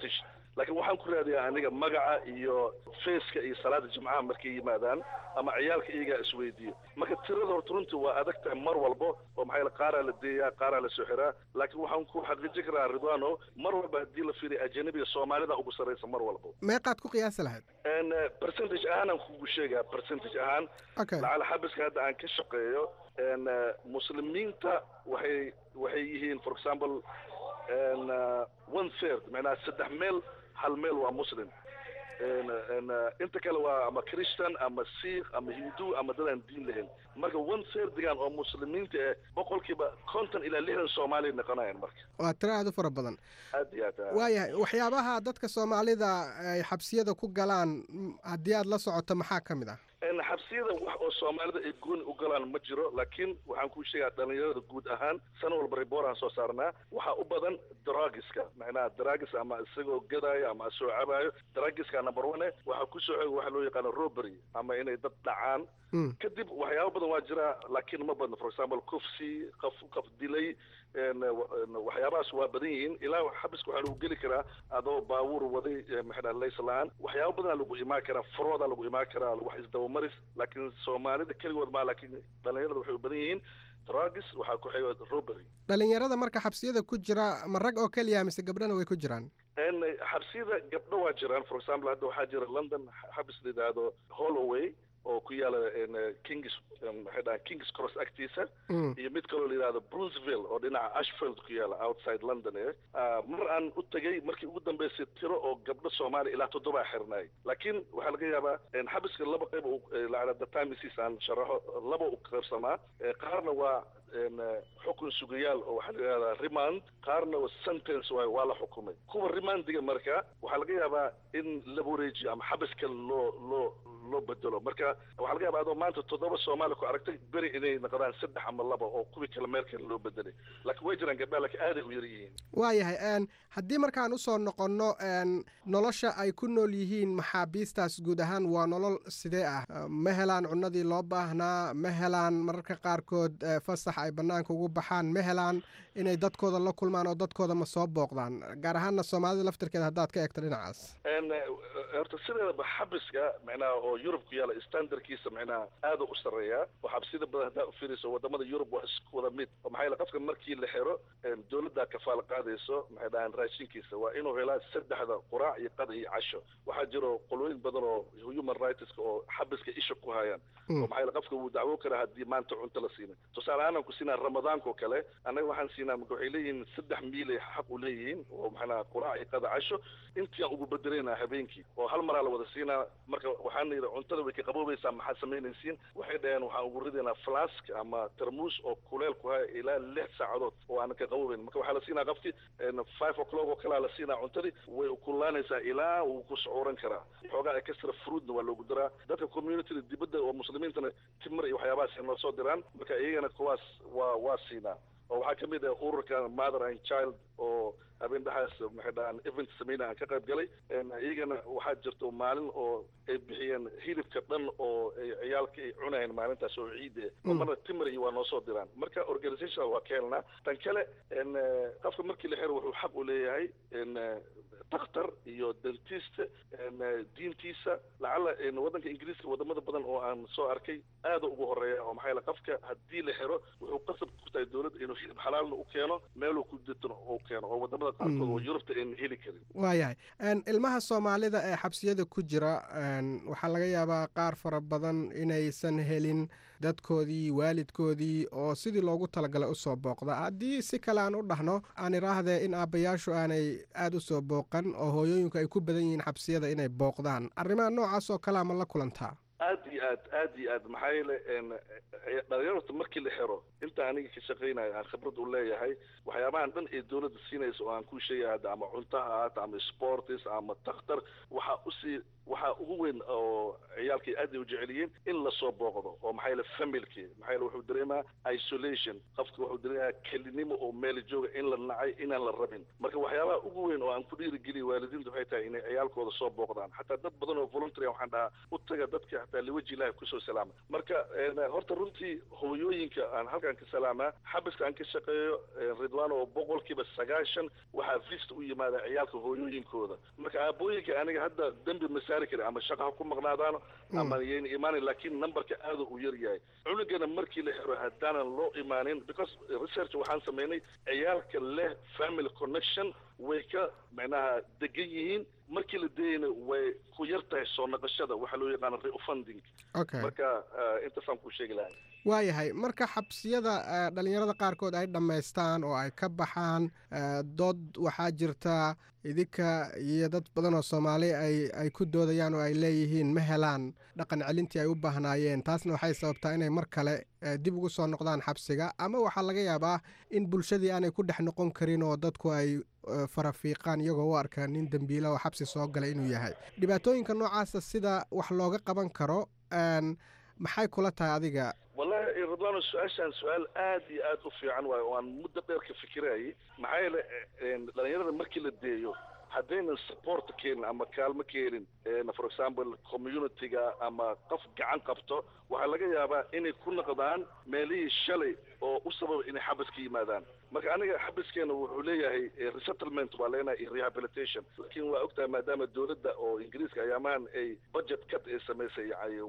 laakiin waxaan ku raadiyaa aniga magaca iyo feeska iyo salaada jimcaha markay yimaadaan ama ciyaalka iyagaa isweydiiyo marka tirada horta runtii waa adag tahay mar walbo oo maxaa yeele qaaraa la deeyaa qaaraa la soo xiraa laakiin waxaan ku xaqiijin karaa ridwaano mar walba haddii la fiiriyo ajanabiga soomaalida ugu sarraysa mar walbo meeqaad ku qiyaasi lahayd percentage ahaan aan kugu sheegaa percentage ahaan lacala xabiska hadda aan ka shaqeeyo muslimiinta waxay yihiin for example one third macnaha 3 meel hal meel waa muslim inta kale waa ama christian ama sikh ama hindu ama dad aan diin lahayn marka one thirdigan oo muslimiinta boqolkiiba 50 ilaa 60 soomaali noqonayaan marka waa tiro aad u fara badan aad iyo aad waayahay waxyaabaha dadka soomaalida ay xabsiyada ku galaan haddii aad la socoto maxaa ka mid ah xabsiyada wax oo soomaalida ay gooni u galaan ma jiro laakiin waxaan kuu sheegaa dhalinyarada guud ahaan sana walba ribooraan soo saarnaa waxaa u badan dragiska macnaha dragis ama isagoo gadaayo ama isagoo cabaayo dragiska number one waxaa kusoo xooga waxa loo yaqaano robbery ama inay dad dhacaan kadib waxyaabo badan waa jira laakiin ma badno for example kufsi qof dilay waxyaabahaas waa badan yihiin ilaa xabiska waxaa lagu geli karaa adoo baabuur waday maxaa laysalaan waxyaabo badan lagu imaan karaa farooda lagu imaan karaa wax isdabamaris laakiin soomaalida keligood ma laakiin dhalinyarada waxay u badan yihiin dragis waxaa ku xiga robbery dhalinyarada marka xabsiyada ku jira ma rag oo keliya mise gabdhana way ku jiraan xabsiyada gabdho waa jiraan for example hadda waxaa jira london xabis la yidhaahdo holloway oo ku yaala kings cross agtiisa iyo mid kaloo la yidhahdo brunsville oo dhinaca ashfield ku yaala outside london mar aan u tegay markii ugu dambeysay tiro oo gabdho soomaaliya ilaa 7 xirnaay laakiin waxaa laga yaabaa xabiska laba qayb the timesis aan sharaxo laba u qaybsamaa qaarna waa xukun sugayaal oo waxaa la yidhahdaa remand qaarna sentence waa la xukumay kuwa remandiga marka waxaa laga yaabaa in la wareejiyo ama xabiska loo bedelo marka waxaa laga yaabaa adoo maanta 7 soomaali ku aragtay beri inay noqdaan 3 ama 2 oo kuwii kale meel kale loo bedelay laakiin way jiraan gabdhaha laakiin aaday u yar yihiin waayahay haddii markaan usoo noqonno nolosha ay ku nool yihiin maxaabiistaas guud ahaan waa nolol sidee ah ma helaan cunadii loo baahnaa ma helaan mararka qaarkood fasax ay banaanka ugu baxaan ma helaan inay dadkooda la kulmaan oo dadkooda ma soo booqdaan gaar ahaanna soomaalida laftirkeeda haddaad ka eegto dhinacaas horta sideedaba xabiska macnaha oo yurub ku yaala standardkiisa macnaha aad u sarreeyaa oo xabsida badan haddaa u fiiriso wadamada yurub waa isku wada mid oo maxaa yeele qofka markii la xiro dowladda kafaala qaadayso maxay dhahaan raashinkiisa waa inuu helaa 3 quraac iyo qada iyo casho waxaa jiro qolooyin badan oo human rights oo xabiska isha ku hayaan oo maxaa yeele qofka wuu dacwo karaa haddii maanta cunto la siinin tusaale ahaan ku siinaa ramadaanka oo kale annaga waxaan siinaa marka waxay leeyihiin 3 miil ay xaq u leeyihiin oo maxaa quraac iyo qada casho intii aan ugu bedelaynaa habeenkii oo hal mar la wada siinaa marka waxaan nidhi cuntada way ka qaboobaysaa maxaa samaynaysiin waxay dhaheen waxaan ugu ridaynaa flask ama tarmuus oo kuleel ku haya ilaa 6 saacadood oo aan ka qaboobayn marka waxaa la siinaa qofkii 5 o'clock oo kale la siinaa cuntadii way kululaanaysaa ilaa uu ku socooran karaa xoogaa extra fruitna waa loogu daraa dadka community dibadda oo muslimiintana timir iyo waxyaabahaas noo soo diraan marka iyagana kuwaas waa siinaa oo waxaa ka mid ah ururka mother and child oo habeen dhaxaas maxay dhahaan event sameynaa aan ka qayb galay iyagana waxaa jirto maalin oo ay bixiyeen hilibka dhan oo ciyaalka ay cunayeen maalintaas oo ciid oo marna timir iyo waa noo soo diraan marka organization waa ka helnaa tan kale qofka markii la xiro wuxuu xaq u leeyahay daktar iyo dentist diintiisa lacala waddanka ingiriiska wadamada badan oo aan soo arkay aada ugu horeeya oo maxaa yeele qofka haddii la xiro wuxuu qasab ku tahay dowladda inuu hilib xalaalna u keeno meeluu ku ditano u keeno oo wadamada qaarkood oo yurubta ayna heli karin waayahay ilmaha soomaalida ee xabsiyada ku jira waxaa laga yaabaa qaar fara badan inaysan helin dadkoodii waalidkoodii oo sidii loogu talagalay usoo booqda haddii si kale aan u dhahno aan iraahdee in aabbayaashu aanay aada u soo booqan oo hooyooyinku ay ku badan yihiin xabsiyada inay booqdaan arrimaha noocaas oo kalea ma la kulantaa aad iyo aad maxaa yeele dhalinyarta markii la xiro inta aniga ka shaqaynayo aan khibrad u leeyahay waxyaabahan dhan ee dowladda siinaysa oo aan ku sheegay hadda ama cunto ha ahaato ama sports ama takhtar waxaa ugu weyn oo ciyaalkay aad ay u jecel yihiin in lasoo booqdo oo maxaa yeele familkii maxaa yeele wuxuu dareemaa isolation qofka wuxuu dareemaa kelinimo oo meel jooga in la nacay inaan la rabin marka waxyaabaha ugu weyn oo aan ku dhiirigeliyo waalidiinta waxay tahay inay ciyaalkooda soo booqdaan xataa dad badan oo voluntary waxaan dhahaa u taga dadka hataa liwaji weji ilaahay kusoo salaama marka horta runtii hooyooyinka aan halkan ka salaamaa xabiska aan ka shaqeeyo ridwaan oo 90% waxaa vista u yimaada ciyaalka hooyooyinkooda marka aabooyinka aniga hadda dambi ma saari kara ama shaqa ha ku maqnaadaano ama yeen imaanin laakiin numberka aad u yar yahay cunugana markii la xiro haddaanan loo imaanin because research waxaan sameynay ciyaalka leh family connection way ka macnaha degan yihiin markii la deeyna way ku yar tahay soo noqoshada waxa loo yaqaan refunding marka intaasaan ku sheegi lahaa waayahay marka xabsiyada dhalinyarada qaarkood ay dhammaystaan oo ay ka baxaan dood waxaa jirta idinka iyo dad badan oo Soomaali ay ku doodayaan oo ay leeyihiin ma helaan dhaqan celintii ay u baahnaayeen taasna waxay sababtaa inay mar kale dib ugu soo noqdaan xabsiga ama waxaa laga yaabaa in bulshadii aanay ku dhex noqon karin oo dadku ay farafiiqaan iyagoo u arka nin dambiila oo xabsi soo galay inuu yahay dhibaatooyinka noocaasa sida wax looga qaban karo maxay kula tahay adiga wallahi ridwaan su'aashan su'aal aad iyo aad u fiican waayo oo aan muddo dheer ka fikirayay maxaa yeelay dhalinyarada markii la deeyo haddaynan support keenin ama kaalmo keenin for example community-ga ama qof gacan qabto waxaa laga yaabaa inay ku noqdaan meelihii shalay oo u sababa inay xabas ka yimaadaan marka aniga xabaskeena wuxuu leeyahay resettlement waa leenahay iyo rehabilitation laakiin waa ogtahay maadaama dowladda oo ingiriiska ayaamahan ay budget cut ay samaysay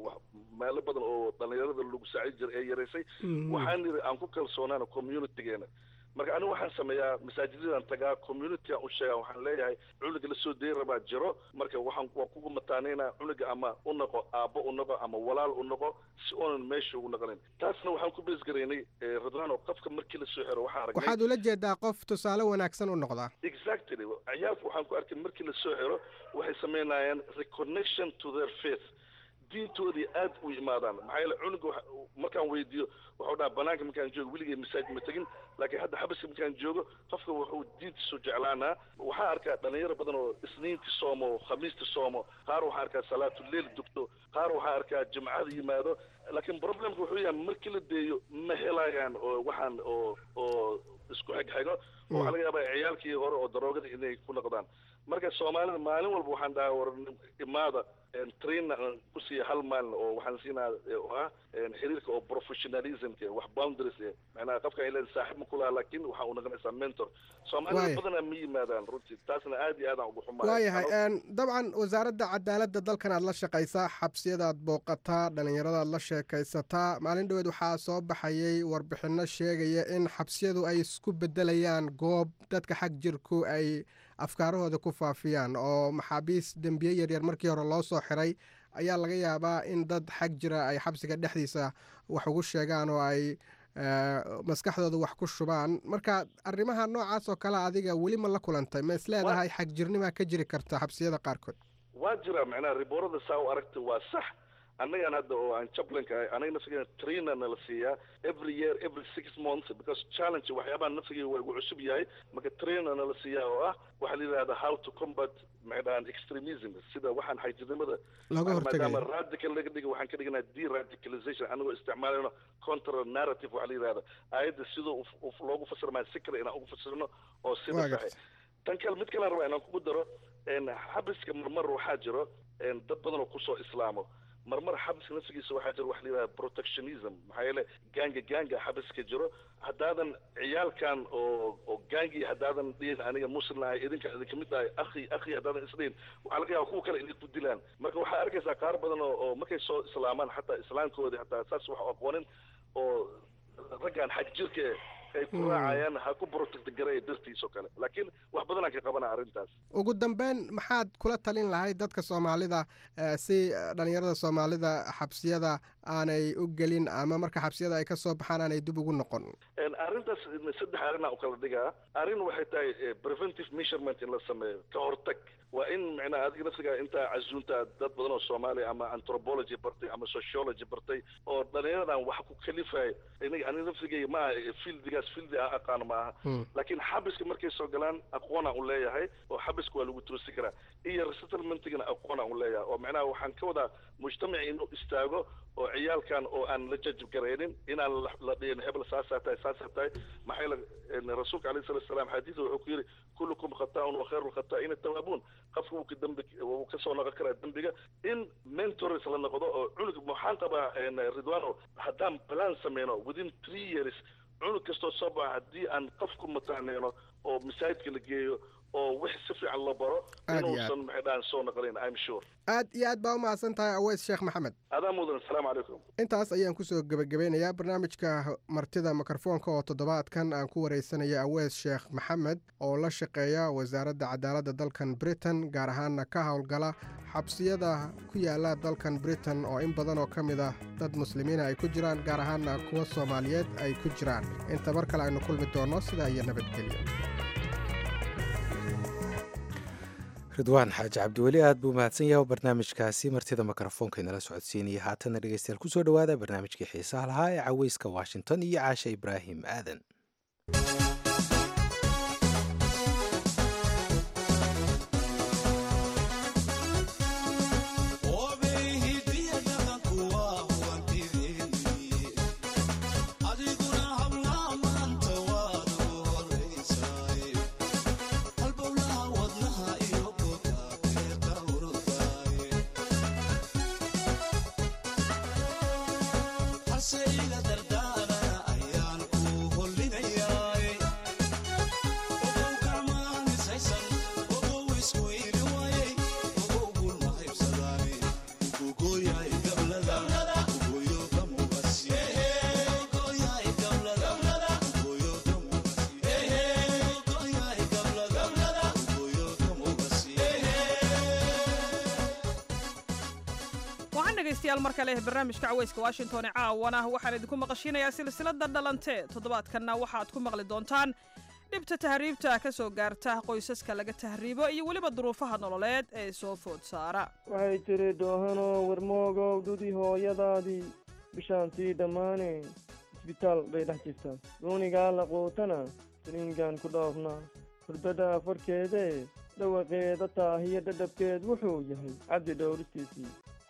meelo badan oo dhalinyarada lagu saacid jiray ee yaraysay waxaan niri aan ku kalsoonaana community-geena marka anigu waxaan sameeyaa masaajidadaan tagaa community aan u sheegaa waxaan leeyahay cunuga la soo deey rabaa jiro marka waan kugu mataaneynaa cunuga ama u noqo aabbo u noqo ama walaal u noqo si oonan meesha ugu noqonin taasna waxaan ku beesgaraynay ridwaan oo qofka markii la soo xiro waxaan aragnay waxaad ula jeedaa qof tusaale wanaagsan u noqdaa exactly ciyaalka waxaan ku arkay markii la soo xiro waxay sameynayaan reconnection to their faith diintoodii aad u yimaadaan maxaa yeele cunuga markaan weydiiyo wuxuu dhaha banaanka markaan joogo weligay masaajid ma tegin laakiin hadda xabaska markaan joogo qofka wuxuu diintiisu jeclaanaa waxaa arkaa dhalinyaro badan oo isniintii soomo khamiistii soomo qaar waxaa arkaa salaatuleyl dugto qaar waxaa arkaa jimcada yimaado laakiin problemka wuxuu yahay markii la deeyo ma helayaan oo waxaan oo isku xigxigo waxaa laga yaabaa ciyaalkii hore oo daroogada inay ku noqdaan marka soomaalida maalin walba waxaan dhahaa war imaada train ku siiya hal maalin oo waxaan siinaa oo ah xiriirka oo professionalism wax boundaries macnaha qofka ay leedahay saaxiib ma kula laakiin waxa uu noqonaysaa mentor soomaalida badanaa ma yimaadaan runtii taasna aad iyo aad aan ugu xumahay waayahay dabcan wasaaradda cadaaladda dalkan aad la shaqaysaa xabsiyadaad booqataa dhalinyaradaad la sheekaysataa maalin dhaweed waxaa soo baxayay warbixino sheegaya in xabsiyadu ay isku bedelayaan goob dadka xag jirku ay afkaarahooda ku faafiyaan oo maxaabiis dembiye yaryar markii hore loo soo xiray ayaa laga yaabaa in dad xag jira ay xabsiga dhexdiisa wax ugu sheegaan oo ay maskaxdooda wax ku shubaan marka arrimaha noocaas oo kale adiga weli ma la kulantay ma isleedahay xag jirnimaa ka jiri karta xabsiyada qaarkood waa jira macnaha riboorada saa u aragta waa sax annagaan hadda oo aan chaplainka ahay anaga nafsigeena trainer na la siiyaa every year every 6 months because challenge waxyaabaha nafsigeena waa ugu cusub yahay marka trainer na la siiyaa oo ah waxaa la yidhahdaa how to combat macnaha extremism sida waxaan xagjirnimada maadaama radical laga dhigo waxaan ka dhiganaa de-radicalization anagoo isticmaalayno counter narrative waxaa la yidhahdaa aayadda sidoo loogu fasirmaa si kale inaan ugu fasirno oo sida tahay tan kale mid kale rabaa inaan kugu daro xabiska marmar waxaa jiro dad badan oo kusoo islaamo marmar xabiska nafsigiisa waxaa jira waxa la yidhahda protectionism maxaa yeele gaanga xabiska jiro haddaadan ciyaalkan oo gaangii haddaadan dhihin aniga muslim ahay idinka mid ahay akhi haddaadan isdhihin waxaa laga yaaba kuwa kale inay ku dilaan marka waxaa arkaysaa qaar badan oo markay soo islaamaan xataa islaamkoodii hataa saas wax aqoonin oo raggan xag jirka ay ku raacayaan ha ku protect gareeya dartiisoo kale laakiin wax badan aan ka qabana arrintaas ugu dambeyn maxaad kula talin lahayd dadka soomaalida si dhalinyarada soomaalida xabsiyada aanay u gelin ama marka xabsiyada ay ka soo baxaan aanay dib ugu noqon arrintaas 3 arrin aan u kala dhigaa arrin waxay tahay preventive measurement in la sameeyo ka hortag waa in macnaha adiga nafsiga intaa casuunta dad badan oo Soomaali ama anthropology bartay ama sociology bartay oo dhalinyaradan wax ku kalifay aniga nafsigay ma fieldiga fieldigaas fieldi aan aqaano ma aha laakiin xabiska markay soo galaan aqoonaan u leeyahay oo xabiska waa lagu toosi karaa iyo resettlementigana aqoonaan u leeyahay oo macnaha waxaan ka wadaa mujtamaci inuu istaago oo ciyaalkan oo aan la jajab garaynin inaan la dhihin hebel saasaa tahay maxay rasuulka alayhi salatu wasalaam xadiisa wuxuu ku yidhi kullukum khata'un wa khayru lkhata'ina tawaabuun qofka wuu ka soo noqon karaa dembiga in mentors la noqdo oo cunug waxaan qabaa ridwano haddaan plan sameyno within 3 years cunug kastoo soo baxa haddii aan qofku mataaneyno oo masaajidka la geeyo oo wix si fiican loo baro inuusan maxay dhahan soo noqonayn I'm sure aad iyo aad baa u mahadsan tahay aweys sheekh maxamed adaa mudan asalaamu calaykum intaas ayaan kusoo gebagabeynayaa barnaamijka martida mikrofoonka oo toddobaadkan aan ku wareysanaya aweys sheekh maxamed oo la shaqeeya wasaaradda cadaaladda dalkan britain gaar ahaana ka howlgala xabsiyada ku yaala dalkan britain oo in badan oo ka mid ah dad muslimiina ay ku jiraan gaar ahaana kuwa soomaaliyeed ay ku jiraan inta mar kale aynu kulmi doonno sidaa iyo nabadgelyo ridwaan xaaji cabdiweli aad buu mahadsan yahay barnaamijkaasi martida mikrofoonka inala socodsiinaya haatana dhegeystayaal kusoo dhowaada barnaamijkii xiisaha lahaa ee caweyska washington iyo caasha ibraahim aadan mar kale barnaamijka caweyska washington ee caawana waxaan idinku maqashinayaa silsilada dhalantee toddobaadkanna waxaad ku maqli doontaan dhibta tahriibta ka soo gaarta qoysaska laga tahriibo iyo weliba duruufaha nololeed ee soo food saara waxay tiri doohanoo warmoogow dudii hooyadaadii bishaan sii dhammaane isbitaal bay dhex jirtaa duunigaa la quutana saliingaan ku dhoofnaa hurdada afarkeedee dhawaqeeda taahiyo dhadhabkeed wuxuu yahay cabdi dhowristiisii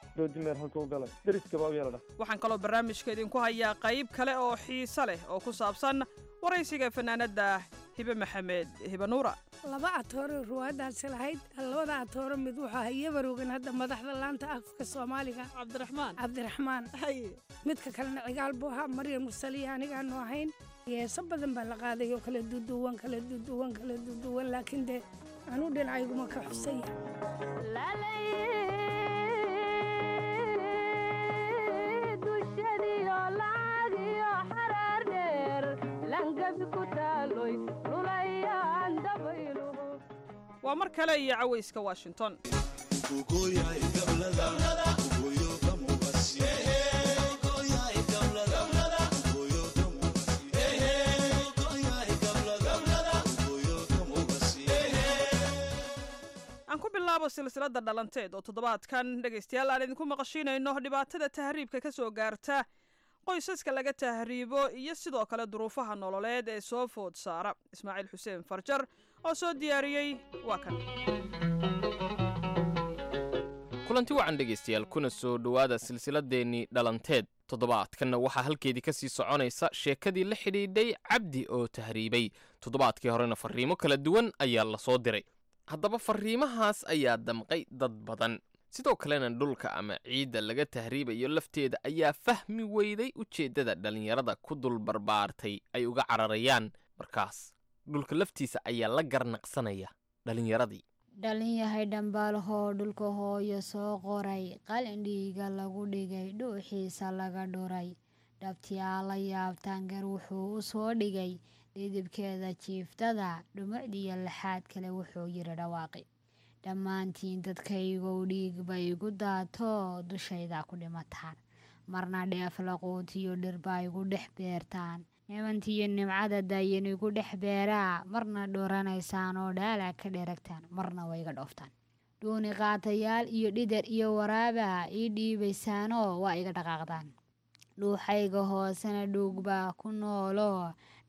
waxaan kaloo barnaamijka idinku hayaa qayb kale oo xiiso leh oo ku saabsan waraysiga fanaanada hibe maxamed hibe nuura laba atooro ruwaadaasi lahayd labada atooro mid waxaa hayabaroogan hadda madaxda laanta afka soomaaliga cabdiraxmaan midka kalena cigaal buu ahaa maryam mursaliya anigaanu ahayn heeso badan baa la qaaday oo kala duduwan laakiin dee anuu dhinacayguma ka xusaya waa mar kale iyo caweyska washington aan ku bilaabo silsilada dhalanteed oo toddobaadkan dhegaystayaal aan idinku maqashiinayno dhibaatada tahriibka ka soo gaarta qoysaska laga tahriibo iyo sidoo kale duruufaha nololeed ee soo food saara ismaaciil xuseen farjar oo soo diyaariyey waa kan kulanti wacan dhegaystayaal kuna soo dhowaada silsiladeennii dhalanteed toddobaadkanna waxaa halkeedii ka sii soconaysa sheekadii la xidhiidhay cabdi oo tahriibay toddobaadkii horena farriimo kala duwan ayaa la soo diray haddaba farriimahaas ayaa damqay dad badan sidoo kalena dhulka ama ciidda laga tahriibayo lafteeda ayaa fahmi weyday ujeeddada dhallinyarada ku dul barbaartay ay uga cararayaan markaas dhulka laftiisa ayaa la garnaqsanaya dhallinyaradii dhalinyahay dhambaalhoo dhulka hooyo soo qoray qalindhiiga lagu dhigay dhuuxiisa laga dhuray dhabtiyaa la yaabtaangar wuxuu u soo dhigay dhidibkeeda jiiftada dhumucdiyo laxaad kale wuxuu yidhi dhawaaqi dhammaantiin dadkaygow dhiig bay igu daatoo dushaydaa ku dhimataan marna dheef laquutiyo dhirbaa igu dhex beertaan nimantiyo nimcada dayan igu dhex beeraa marna dhoranaysaan oo dhaalaa ka dheragtaan marna wayga dhooftaan dhuuni qaatayaal iyo dhidar iyo waraabaa ii dhiibaysaanoo waa iga dhaqaaqdaan dhuuxayga hoosena dhuug baa ku nooloo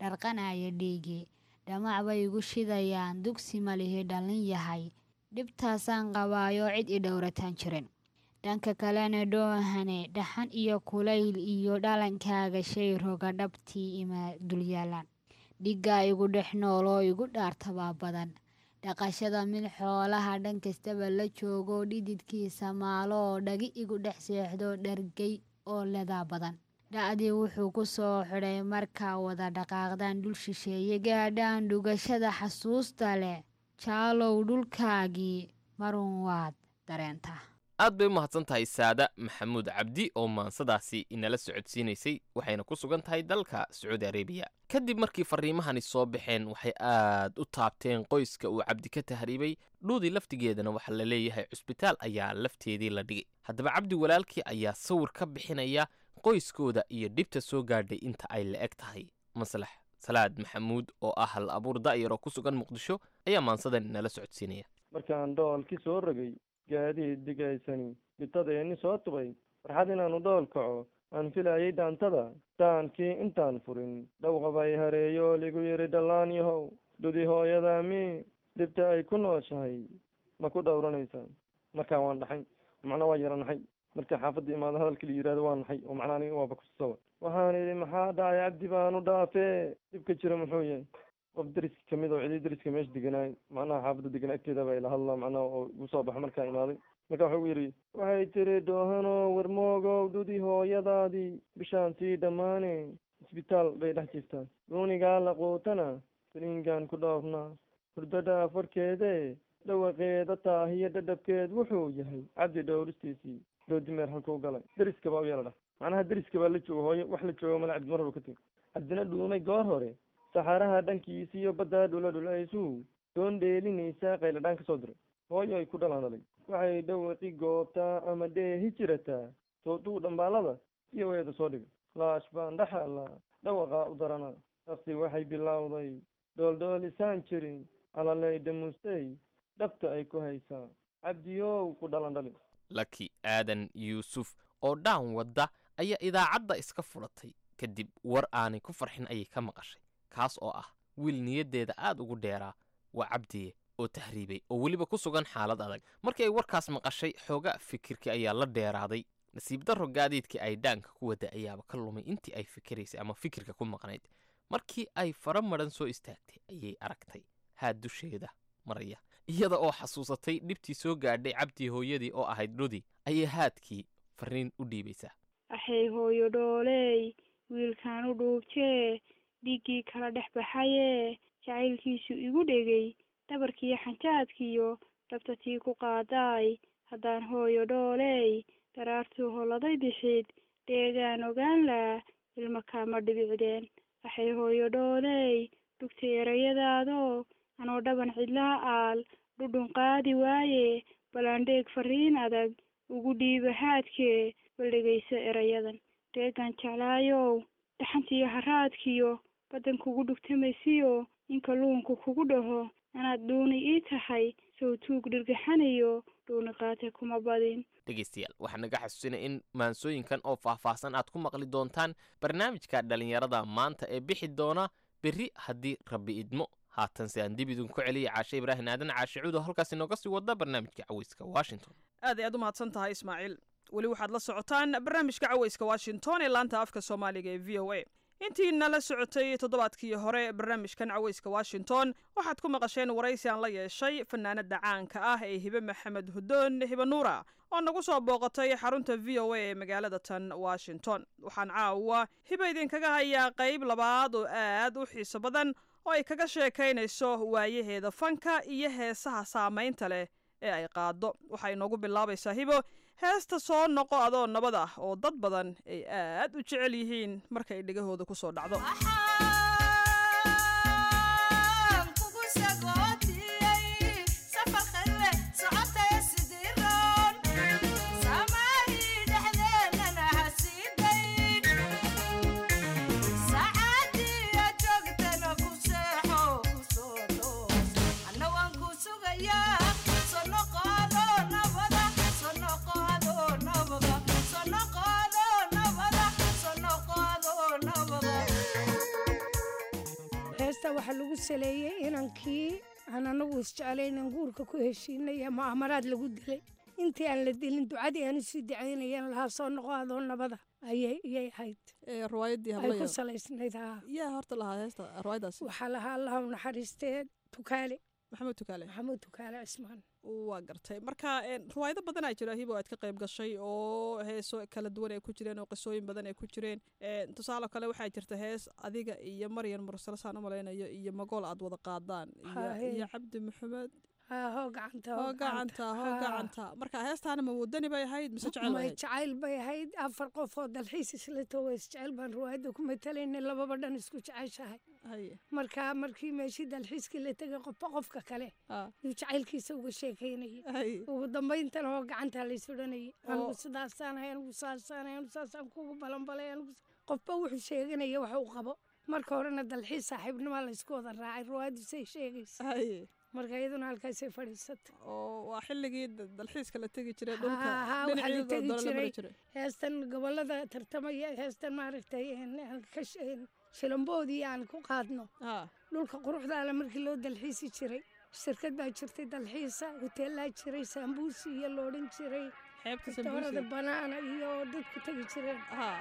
dharqanaya dhiigii dhamac bay igu shidayaan dugsi malihi dhallin yahay dhibtaasaan qabaayo cid i dhowrataan jirin dhanka kalena dhoohane dhaxan iyo kulayl iyo dhalankaaga shay roga dhabtii ima dulyaalaan dhiggaa igu dhex nooloo igu dhaartabaa badan dhaqashada mid xoolaha dhan kastaba la joogo dhididkiisa maalo oo dhagi igu dhex seexdo dhargay oo ledaa badan dhacdii wuxuu ku soo xidhay markaa wada dhaqaaqdaan dhul shisheeye gaadhaan dhugashada xasuusta leh jaalow dhulkaagii marun waad dareentaa aad bay u mahadsan tahay saada maxamuud cabdi oo maansadaasi inala socodsiinaysay waxayna ku sugan tahay dalka sacuudi arabiya kadib markii fariimahani soo baxeen waxay aad u taabteen qoyska uu cabdi ka tahriibay dhuudii laftigeedana waxaa la leeyahay cusbitaal ayaa lafteedii la dhigay haddaba cabdi walaalkii ayaa sawir ka bixinaya qoyskooda iyo dhibta soo gaadhay inta ay la eg tahay maslax salaad maxamuud oo ah hal abuur da'yaroo ku sugan muqdisho ayaa maansadan inala socodsiinaya markaan dhoolkii soo rogay gaadiid digaysani bitadeenni soo tubay farxad inaanu dhool kaco aan filayay dhaantada daankii intaan furin dhawqabay hareeyo ligu yidhi dhallaan yahow dhudi hooyadaami dhibta ay ku nooshahay ma ku dhowranaysaan markaa waan dhaxay macna waa yara naxay marka xaafadda imaado hadalkii la yidhahdo waa naxay oo macnaa aniga waaba kusawa waxaan idhi maxaa dhacay cabdi baanu dhaafee dhibka jira muxuu yahay qof deriska kamid oo cidii deriska meesha deganaay macnaha xaafadda degan agteeda baa ila hadlaa macnaha oo igu soo baxa markaa imaaday marka wuxuu yidhi waxay tiri dhoohanoo warmoogow dhudi hooyadaadii bishaan sii dhammaane isbitaal bay dhex jirtaan duunigaa la quutana saliingaan ku dhowrnaa hurdada afarkeedee dhawaqeeda taahiyo dhadhabkeed wuxuu yahay cabdi dhowristiisii doodimeer halkuu galay deriska baa u yeela dhah macnaha deriska baa la jooga hooyo wax la joogo mala cabdi mar haba ka tegi cabdina dhuumay goor hore saxaaraha dhankiisi iyo baddaa dhula dhulaysuu doon dheelinaysaa qayladhaan ka soo diray hooyo ay ku dhalaanalay waxay dhawaqi goobtaa ama dheehi jirataa sooduu dhambaalada iyo weeda soo dhigay laash baan dhaxala dhawaqaa u darana nafsi waxay bilowday dhooldhoolisaan jirin alaley dhamuustay dhabta ay ku haysaa cabdiyow ku dhalandhali laki aadan yuusuf oo dhaan wadda ayaa idaacadda iska furatay kadib war aanay ku farxin ayay ka maqashay kaas oo ah wiil niyaddeeda aad ugu dheeraa waa cabdiye oo tahriibay oo weliba ku sugan xaalad adag markii ay warkaas maqashay xooga fikirkii ayaa la dheeraaday nasiib darro gaadiidkii ay dhaanka ku wadda ayaaba ka lumay intii ay fikiraysay ama fikirka ku maqnayd markii ay fara madhan soo istaagtay ayay aragtay haad dusheeda maraya iyada oo xasuusatay dhibtii soo gaadhay cabdii hooyadii oo ahayd dhudi ayay haadkii farriin u dhiibaysaa axay hooyo dhooley wiilkaan u dhuubjee dhiiggii kala dhex baxaye jacaylkiisu igu dhegay dhabarkiiyo xanjaadkiyo dhabta tii ku qaadaay haddaan hooyo dhooley daraartuu holladay bixid dheegaan ogaan laa ilma kaama dhibicdeen axay hooyo dhooley dhugta erayadaado anoo dhaban cidlaa aal dhudhun qaadi waaye balandheeg farriin adag ugu dhiiba haadkee bal dhegayso erayadan dheegaan jeclaayow dhaxantiiyo haraadkiyo baddan kugu dhugtamaysiyo in kalluunku kugu dhaho anaad dhuuni ii tahay sawtuug dhirgaxanayo dhuuni qaate kuma badin dhegaystayaal waxaa naga xasuusinaya in maansooyinkan oo faahfaahsan aad ku maqli doontaan barnaamijka dhallinyarada maanta ee bixi doona berri haddii rabbi idmo haatan si aan dib idinku celiya caashe ibraahim aadan caashe cuud oo halkaas inooga sii wada barnaamijka cawayska washington aad ayaad u mahadsan tahay ismaaciil weli waxaad la socotaan barnaamijka cawayska washington ee laanta afka soomaaliga ee v o a intiina la socotay toddobaadkii hore barnaamijkan cawayska washington waxaad ku maqasheen waraysi aan la yeeshay fanaanada caanka ah ee hibe maxamed hudoon hibe nuura oo nagu soo booqatay xarunta v o a ee magaalada tan washington waxaan caawa hibe idinkaga hayaa qayb labaad oo aad u xiiso badan oo ay kaga sheekaynayso waayaheeda fanka iyo heesaha saamaynta leh ee ay qaado waxaa inoogu bilaabaysaa hibo heesta soo noqo adoo nabad ah oo dad badan ay aad u jecel yihiin markay dhegahooda ku soo dhacdo waxaa lagu saleeyey inankii aan anagu isjeclaynan guurka ku heshiinay ama amaraad lagu dilay intii aan la dilin ducadii aan usii dacaynayan lahaa soo noqo adoo nabada ayay ahayd riwaayadii ay ku salaysnayd yaa horta lahaa heesta riwaayadaas waxaa lahaa allah u naxariistee tukaale maxamuud tukaale cismaan waa gartay marka riwaayado badan aa jira hibo aad ka qayb gashay oo heeso kala duwan ay ku jireen oo qisooyin badan ay ku jireen tusaale kale waxaa jirta hees adiga iyo maryan mursal saan u malaynayo iyo magool aad wada qaadaan iyo cabdi maxamed hoo gacanta marka heestaana ma wadani bay ahayd mise jacayl bay ahayd 4 qof oo dalxiis isla toowa isjecel baan riwaayada ku matalayna lababa dhan isku jeceshahay marka markii meeshii dalxiiskii la tegay qofka kale yuu jacaylkiisa uga sheekaynayay ugu dambayntana oo gacanta la isudhanayay anigu sidaasaanahay anigu saasaanahay anigu saasaan kugu balanbalay anigu qofba wuxuu sheeganaya waxa uu qabo marka horena dalxiis saaxiibnima la isku wada raacay riwaayadu say sheegaysa marka iyaduna halkaasay fadhiisatay oo waa xilligii dalxiiska la tegi jiray dhulka heestan gobolada tartamaya heestan maaragtay shilamboodii aan ku qaadno dhulka quruxdaale markii loo dalxiisi jiray shirkad baa jirtay dalxiisa hoteellaa jiray saambuusi iyo loodhan jiray doorada banaana iyo dadku tegi jireen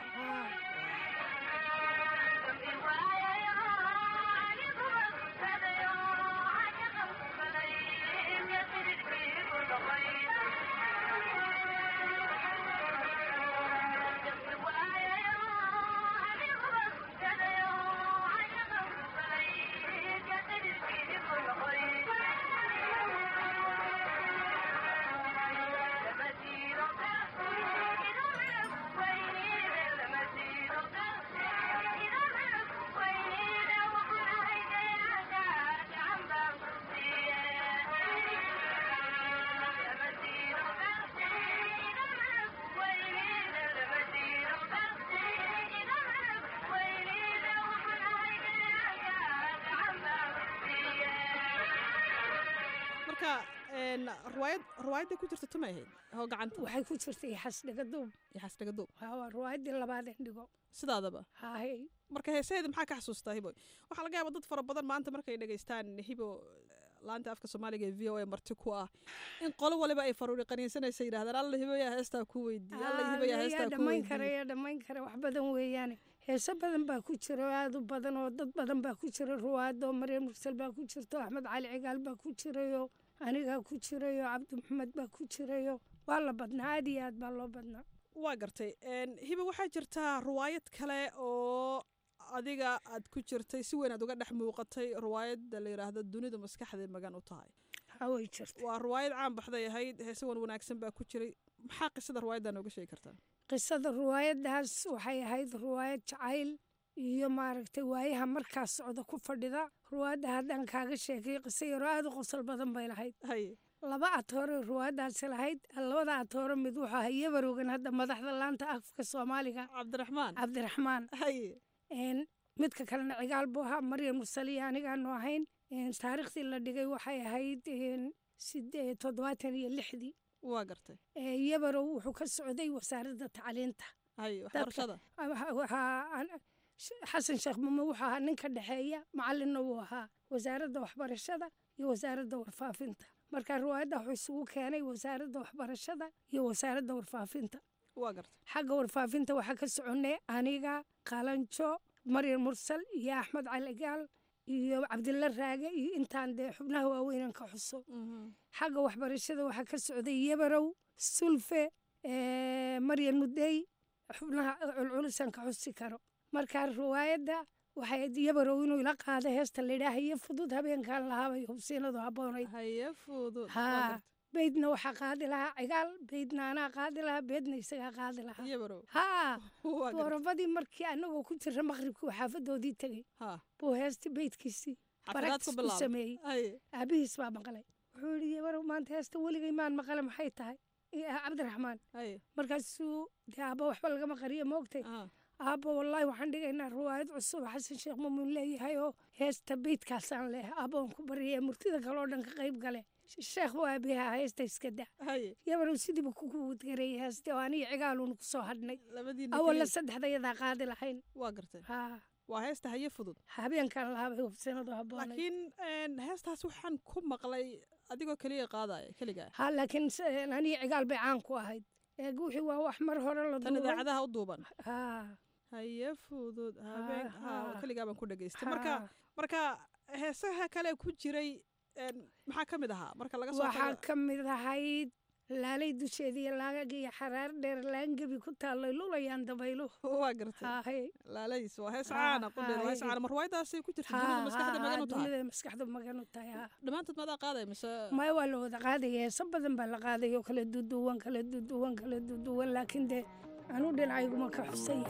riwaayadda ku jirta tumay ahayd hoo gacanta waxay ku jirtay xasdhagaduub waa riwaayadii labaad indhigo sidaadaba haay marka heesaheeda maxaa ka xasuustaa hibo waxaa laga yaaba dad fara badan maanta markay dhegaystaan hibo laanta afka soomaaliga ee v o a marti ku ah in qolo waliba ay faruuri qaniinsanaysa yidhahdaan alla hibo yaa heestaa ku weydiiye alla hibo yaa heestaa ku weydiiye yaa dhammayn kara wax badan weeyaane heeso badan baa ku jira oo aad u badan oo dad badan baa ku jira ruwaado maryam mursal baa ku jirto axmed cali cigaal baa ku jirayo anigaa ku jirayo cabdi maxamed baa ku jirayo waa la badnaa aad iyo aad baa loo badnaa waa gartay hiba waxaa jirtaa riwaayad kale oo adiga aad ku jirtay si weyn aad uga dhex muuqatay riwaayadda la yidhaahdo dunidu maskaxday magan u tahay haway jirta waa riwaayad caan baxday ahayd heese wan wanaagsan baa ku jiray maxaa qisada riwaayaddaa nooga sheegi kartaa qisada riwaayaddaas waxay ahayd riwaayad jacayl iyo maaragtay waayaha markaas socda ku fadhida riwaayadda haddaan kaaga sheekay qiso yaroo aad u qosol badan bay lahayd laba atoore riwaayaddaasi lahayd labada atoore mid wuxuu ahaa yabaroogan hadda madaxda laanta afka soomaaliga cabdiraxmaan midka kalena cigaal buu ahaa maryam mursaliya anigaanu ahayn taariikhdii la dhigay waxay ahayd 76 waa gartay yabarow wuxuu ka socday wasaaradda tacliinta xasan sheekh mume wuxuu ahaa ninka dhexeeya macalinna wuu ahaa wasaaradda waxbarashada iyo wasaaradda warfaafinta marka riwaayadda wuxuu isugu keenay wasaaradda waxbarashada iyo wasaaradda warfaafinta xagga warfaafinta waxaa ka soconay aniga qalanjo maryam mursal iyo axmed caligaal iyo cabdilla raage iyo intaan dee xubnaha waaweynan ka xuso xagga waxbarashada waxaa ka socday yabarow sulfe maryam mudey xubnaha culculusan ka xusi karo markaa riwaayadda waxay yabarow inuu ila qaada heesta layidhaha haye fudud habeenkan lahaabay hubsiinadu habboonayd beydna waxaa qaadi lahaa cigaal beydna anaa qaadi lahaa beedna isagaa qaadi lahaa doorabadii markii anagoo ku jira maqribkii uu xaafadoodii tegey buu heesti beydkiisii baraktis ku sameeyey aabihiis baa maqlay wuxuu yidhi yabarow maanta heesta weligay maan maqale maxay tahay cabdiraxmaan markaasuu dee aabba waxba lagama qariyo moogtay aabba wallaahi waxaan dhigaynaa riwaayad cusub xasan sheekh mumin leeyahay oo heesta beydkaasaan leehay aabba waan ku baryaya murtida kaloo dhan ka qayb gale sheekh waa abiha heesta iska da yabarow sidiiba kugu wadgareeyay heeste oo aniga cigaaluun ku soo hadhnay awalla saddexdayadaa qaadi lahayn waa heesta haye fudud habeenkan lahaabay hubsanadu habboonay laakiin heestaas waxaan ku maqlay adigoo keliya qaadaya keligaa ha laakiin anii cigaal bay caan ku ahayd wixii waa wax mar hore la tan idaacadaha u duuban ha haye fudud habeen keligaa baan ku dhageystay marka heesaha kale ku jiray maxaa ka mid ahaa marka laga soo waxaa ka mid ahayd laalay dusheediiyo laagag iyo xaraar dheer laangebi ku taallay lulayaan dabaylo waa gartay laalays waa hees caana qudheed hees caana marwaaydaasay ku jirta dunida maskaxda magan u tahay dunida maskaxda magan u tahay dhammaantood madaa qaaday mise maya waa la wada qaadaya heeso badan baa la qaadaya oo kala duduwan laakiin dee anuu dhinacayguma ka xusaya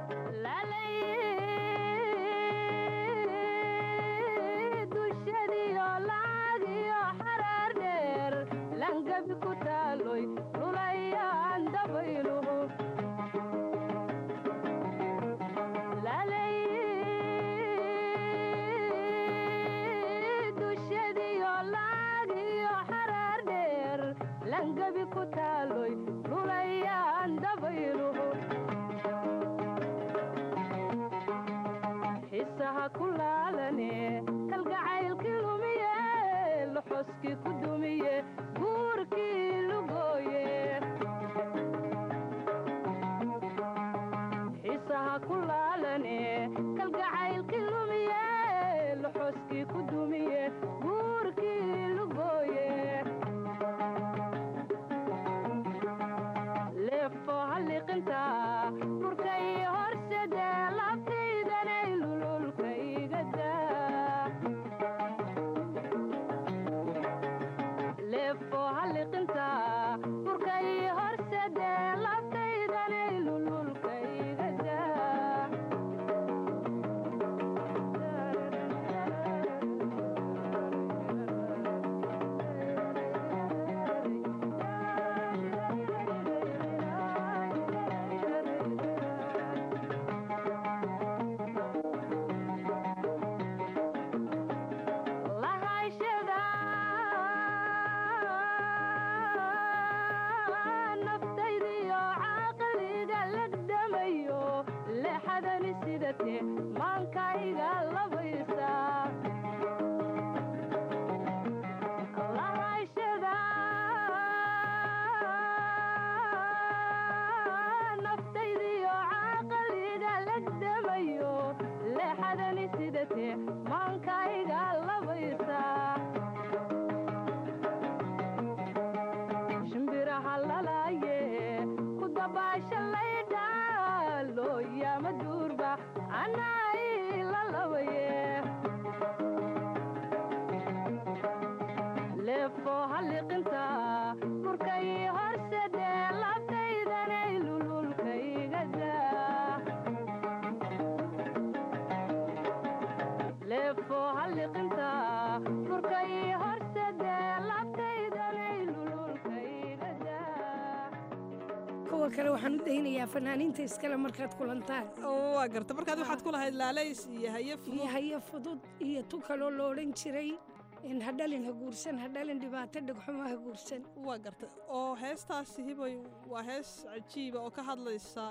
kuwa kale waxaan u daynayaa fanaaniinta iskale markaad kulantaan waa garta markaad waxaad ku lahayd laalays iyo haye fudud iyo tu kaloo la odhan jiray hadhalin ha guursan hadhalin dhibaato dhegxumo ha guursan waa garta oo heestaasi hibay waa hees cajiiba oo ka hadlaysa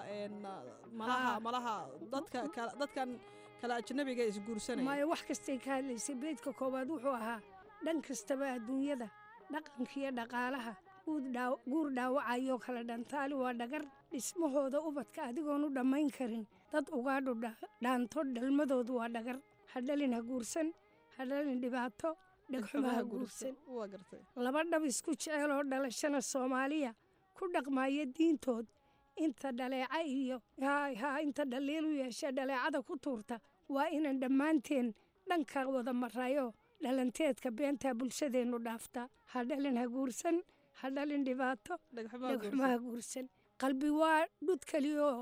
malaha dadkan kala ajnabiga isguursanaya maya wax kastay ka hadlaysay beydka koowaad wuxuu ahaa dhan kastaba adduunyada dhaqankiiyo dhaqaalaha guur dhaawacayoo kala dhantaali waa dhagar dhismahooda ubadka adigoon u dhammayn karin dad ugaadhu dhaanto dhalmadoodu waa dhagar hadhalin ha guursan hadhalin dhibaato dhegxumo ha guursan laba dhab isku jeceloo dhalashana soomaaliya ku dhaqmaya diintood inta dhaleeca iyo inta dhaliilu yeesha dhaleecada ku tuurta waa inaan dhammaanteen dhanka wada marayo dhalanteedka beentaa bulshadeennu dhaafta hadhalin ha guursan hadhalin dhibaato dhegxumo ha guursan qalbi waa dhud keliyaoo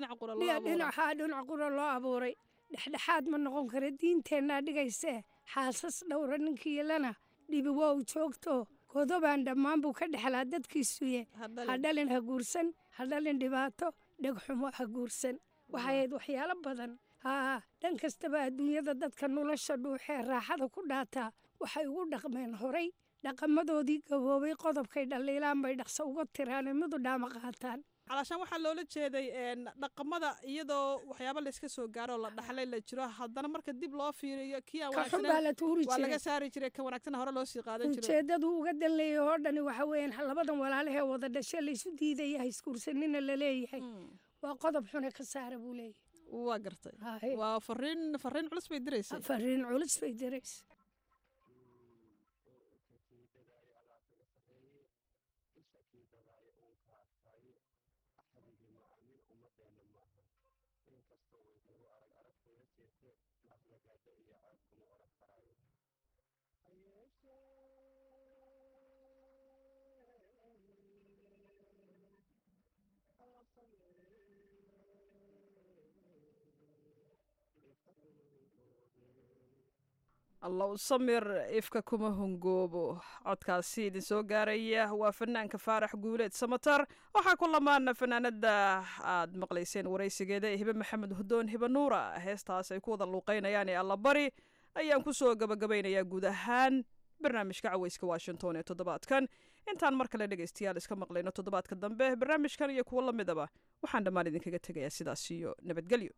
dhinac qura loo abuuray dhexdhexaad ma noqon kara diinteennaa dhigaysee xaasas dhowra ninkiilana dhibi waa u joogto godobaan dhammaan buu ka dhexlaa dadkiisuye hadhalin ha guursan hadhalin dhibaato dhegxumo ha guursan waxay ahayd waxyaalo badan dhan kastaba adduunyada dadka nolosha dhuuxee raaxada ku dhaataa waxay ugu dhaqmeen horay dhaqamadoodii gaboobay qodobkay dhaliilaan bay dhaqso uga tiraane midu dhaama qaataan calashaan waxaa loola jeeday dhaqamada iyadoo waxyaaba layska soo gaaro oo la dhaxlay la jiro haddana marka dib loo fiiriyo kii aan waa laga saari jiray ka wanaagsan hore loo sii qaadan jiray ujeedadu uga danleeyahay oo dhani waxa weeyaan labadan walaalahee wada dhashe laysu diidaya iskuursanina la leeyahay waa qodob xune ka saara buu leeyahay waa gartay waa fariin culus bay diraysa fariin culus bay diraysa alla u samir ifka kuma hungoobo codkaasi idin soo gaaraya waa fanaanka faarax guuleed samatar waxaa ku lamaana fanaanada aad maqlayseen waraysigeeda ee hibe maxamed hudoon hibe nuura heestaas ay ku wada luuqeynayaan ee allabari ayaan kusoo gabagabaynayaa guud ahaan barnaamijka caweyska washington ee toddobaadkan intaan mar kale dhegaystayaal iska maqlayno toddobaadka dambe barnaamijkan iyo kuwo lamidaba waxaan dhammaan idinkaga tegayaa sidaas iyo nabadgelyo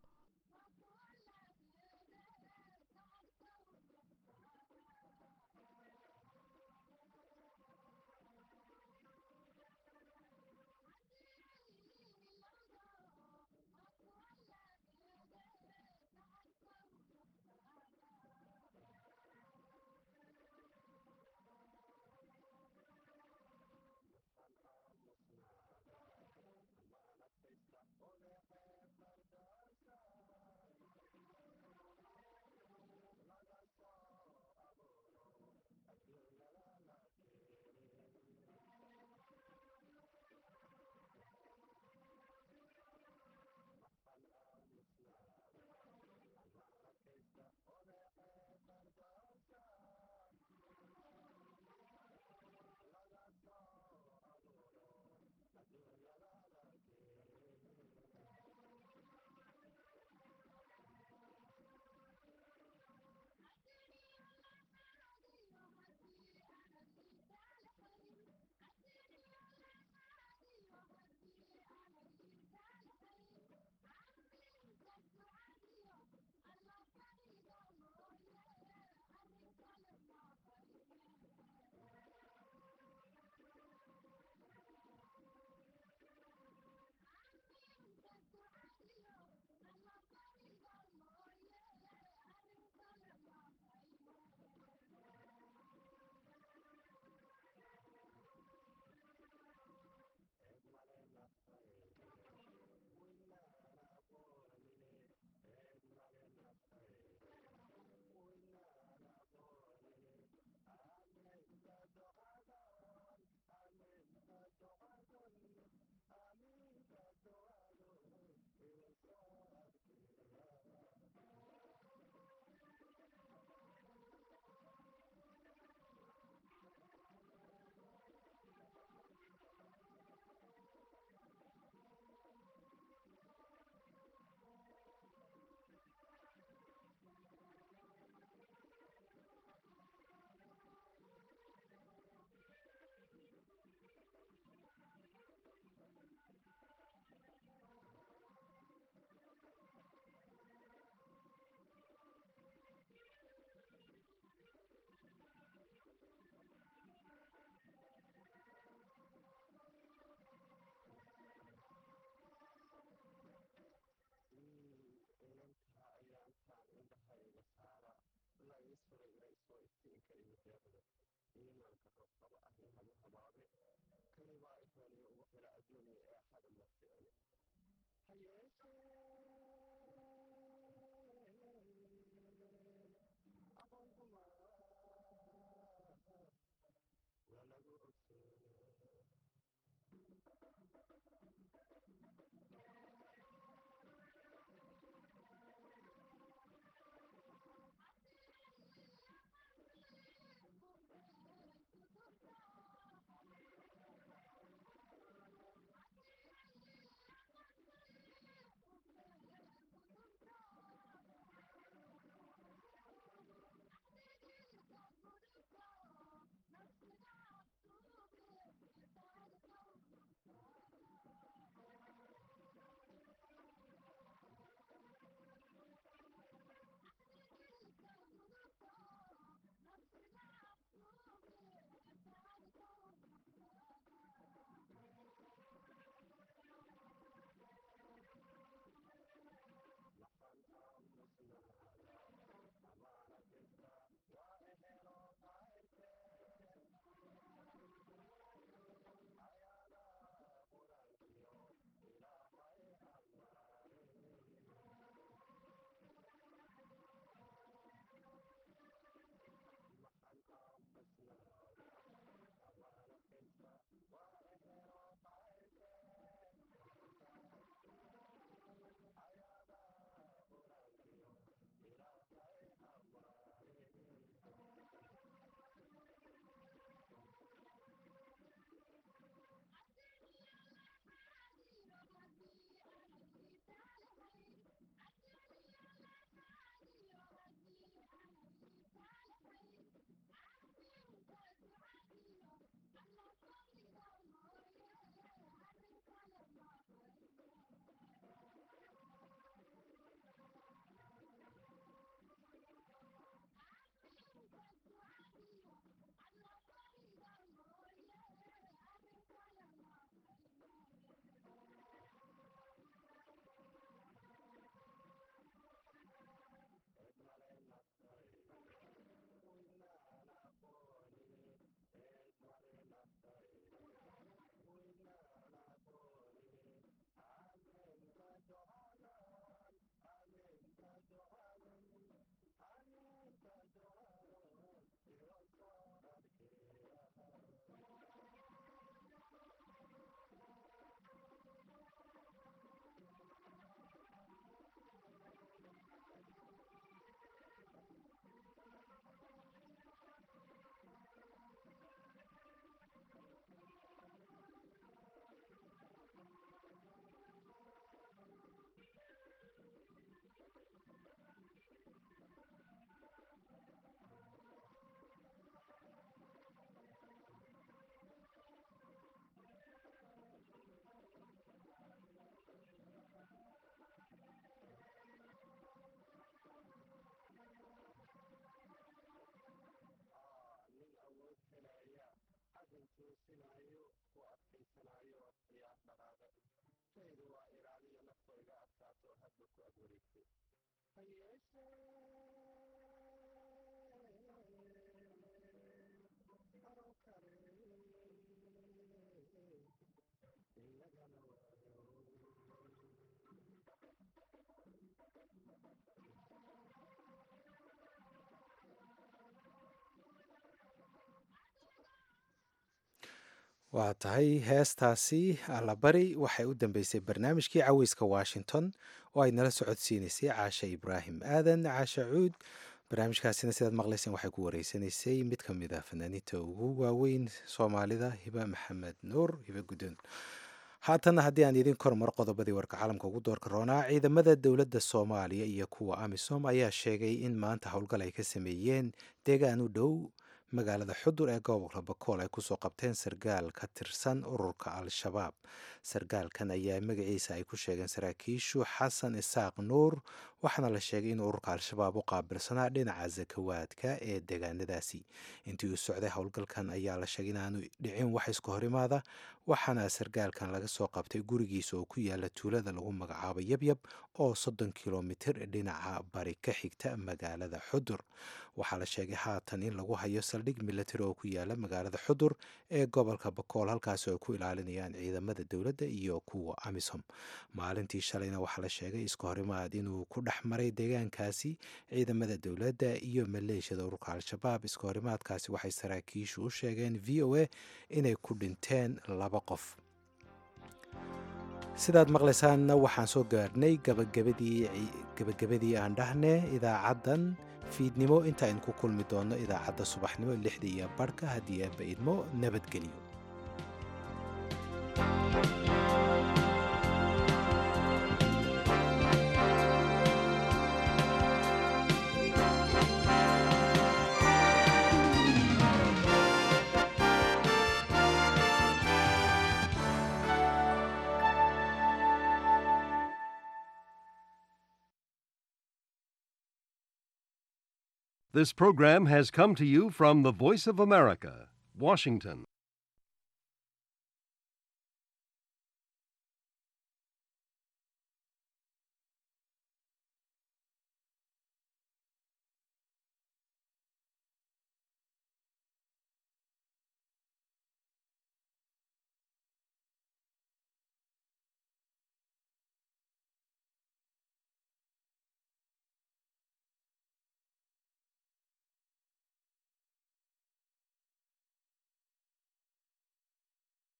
waa tahay heestaasi allabari waxay u dambeysay barnaamijkii caweyska washington oo ay nala socodsiinaysay caasha ibraahim aadan caasha cuud barnaamijkaasina sidaad maqlayseen waxay ku wareysanaysay mid ka mid ah fanaaniinta ugu waaweyn soomaalida hiba maxamed nuur hiba guddoon haatanna haddii aan idin kormar qodobadii warka caalamka ugu doorka roonaa ciidamada dowladda soomaaliya iyo kuwa amisom ayaa sheegay in maanta howlgal ay ka sameeyeen deegaan u dhow magaalada xudur ee gobolka bakool ay kusoo qabteen sargaal ka tirsan ururka al-shabaab sargaalkan ayaa magaciisa ay ku sheegeen saraakiishu xasan isaaq nuur waxaana la sheegay in ururka al-shabaab u qaabilsanaa dhinaca sakawaadka ee deegaanadaasi intii uu socday howlgalkan ayaa la sheegay inaanu dhicin wax iska horimaada waxaana sargaalkan laga soo qabtay gurigiisa oo ku yaala tuulada lagu magacaabo yabyab oo 30 kilomitir dhinaca bari ka xigta magaalada xudur waxaa la sheegay haatan in lagu hayo saldhig milatari oo ku yaala magaalada xudur ee gobolka bakool halkaasi ay ku ilaalinayaan ciidamada dowladda iyo kuwa amisom maalintii shalayna waxaa la sheegay iska horimaad inuu ku dhex maray deegaankaasi ciidamada dowladda iyo maleeshiyada ururka al-shabaab iska horimaadkaasi waxay saraakiishu u sheegeen v o a inay ku dhinteen 2 qof sidaad maqlaysaanna waxaan soo gaarhnay gabagabadii aan dhahne idaacaddan fiidnimo inta aynu ku kulmi doonno idaacadda subaxnimo 6 iyo barhka haddii aaba idmo nabadgelyo This program has come to you from the Voice of America, Washington.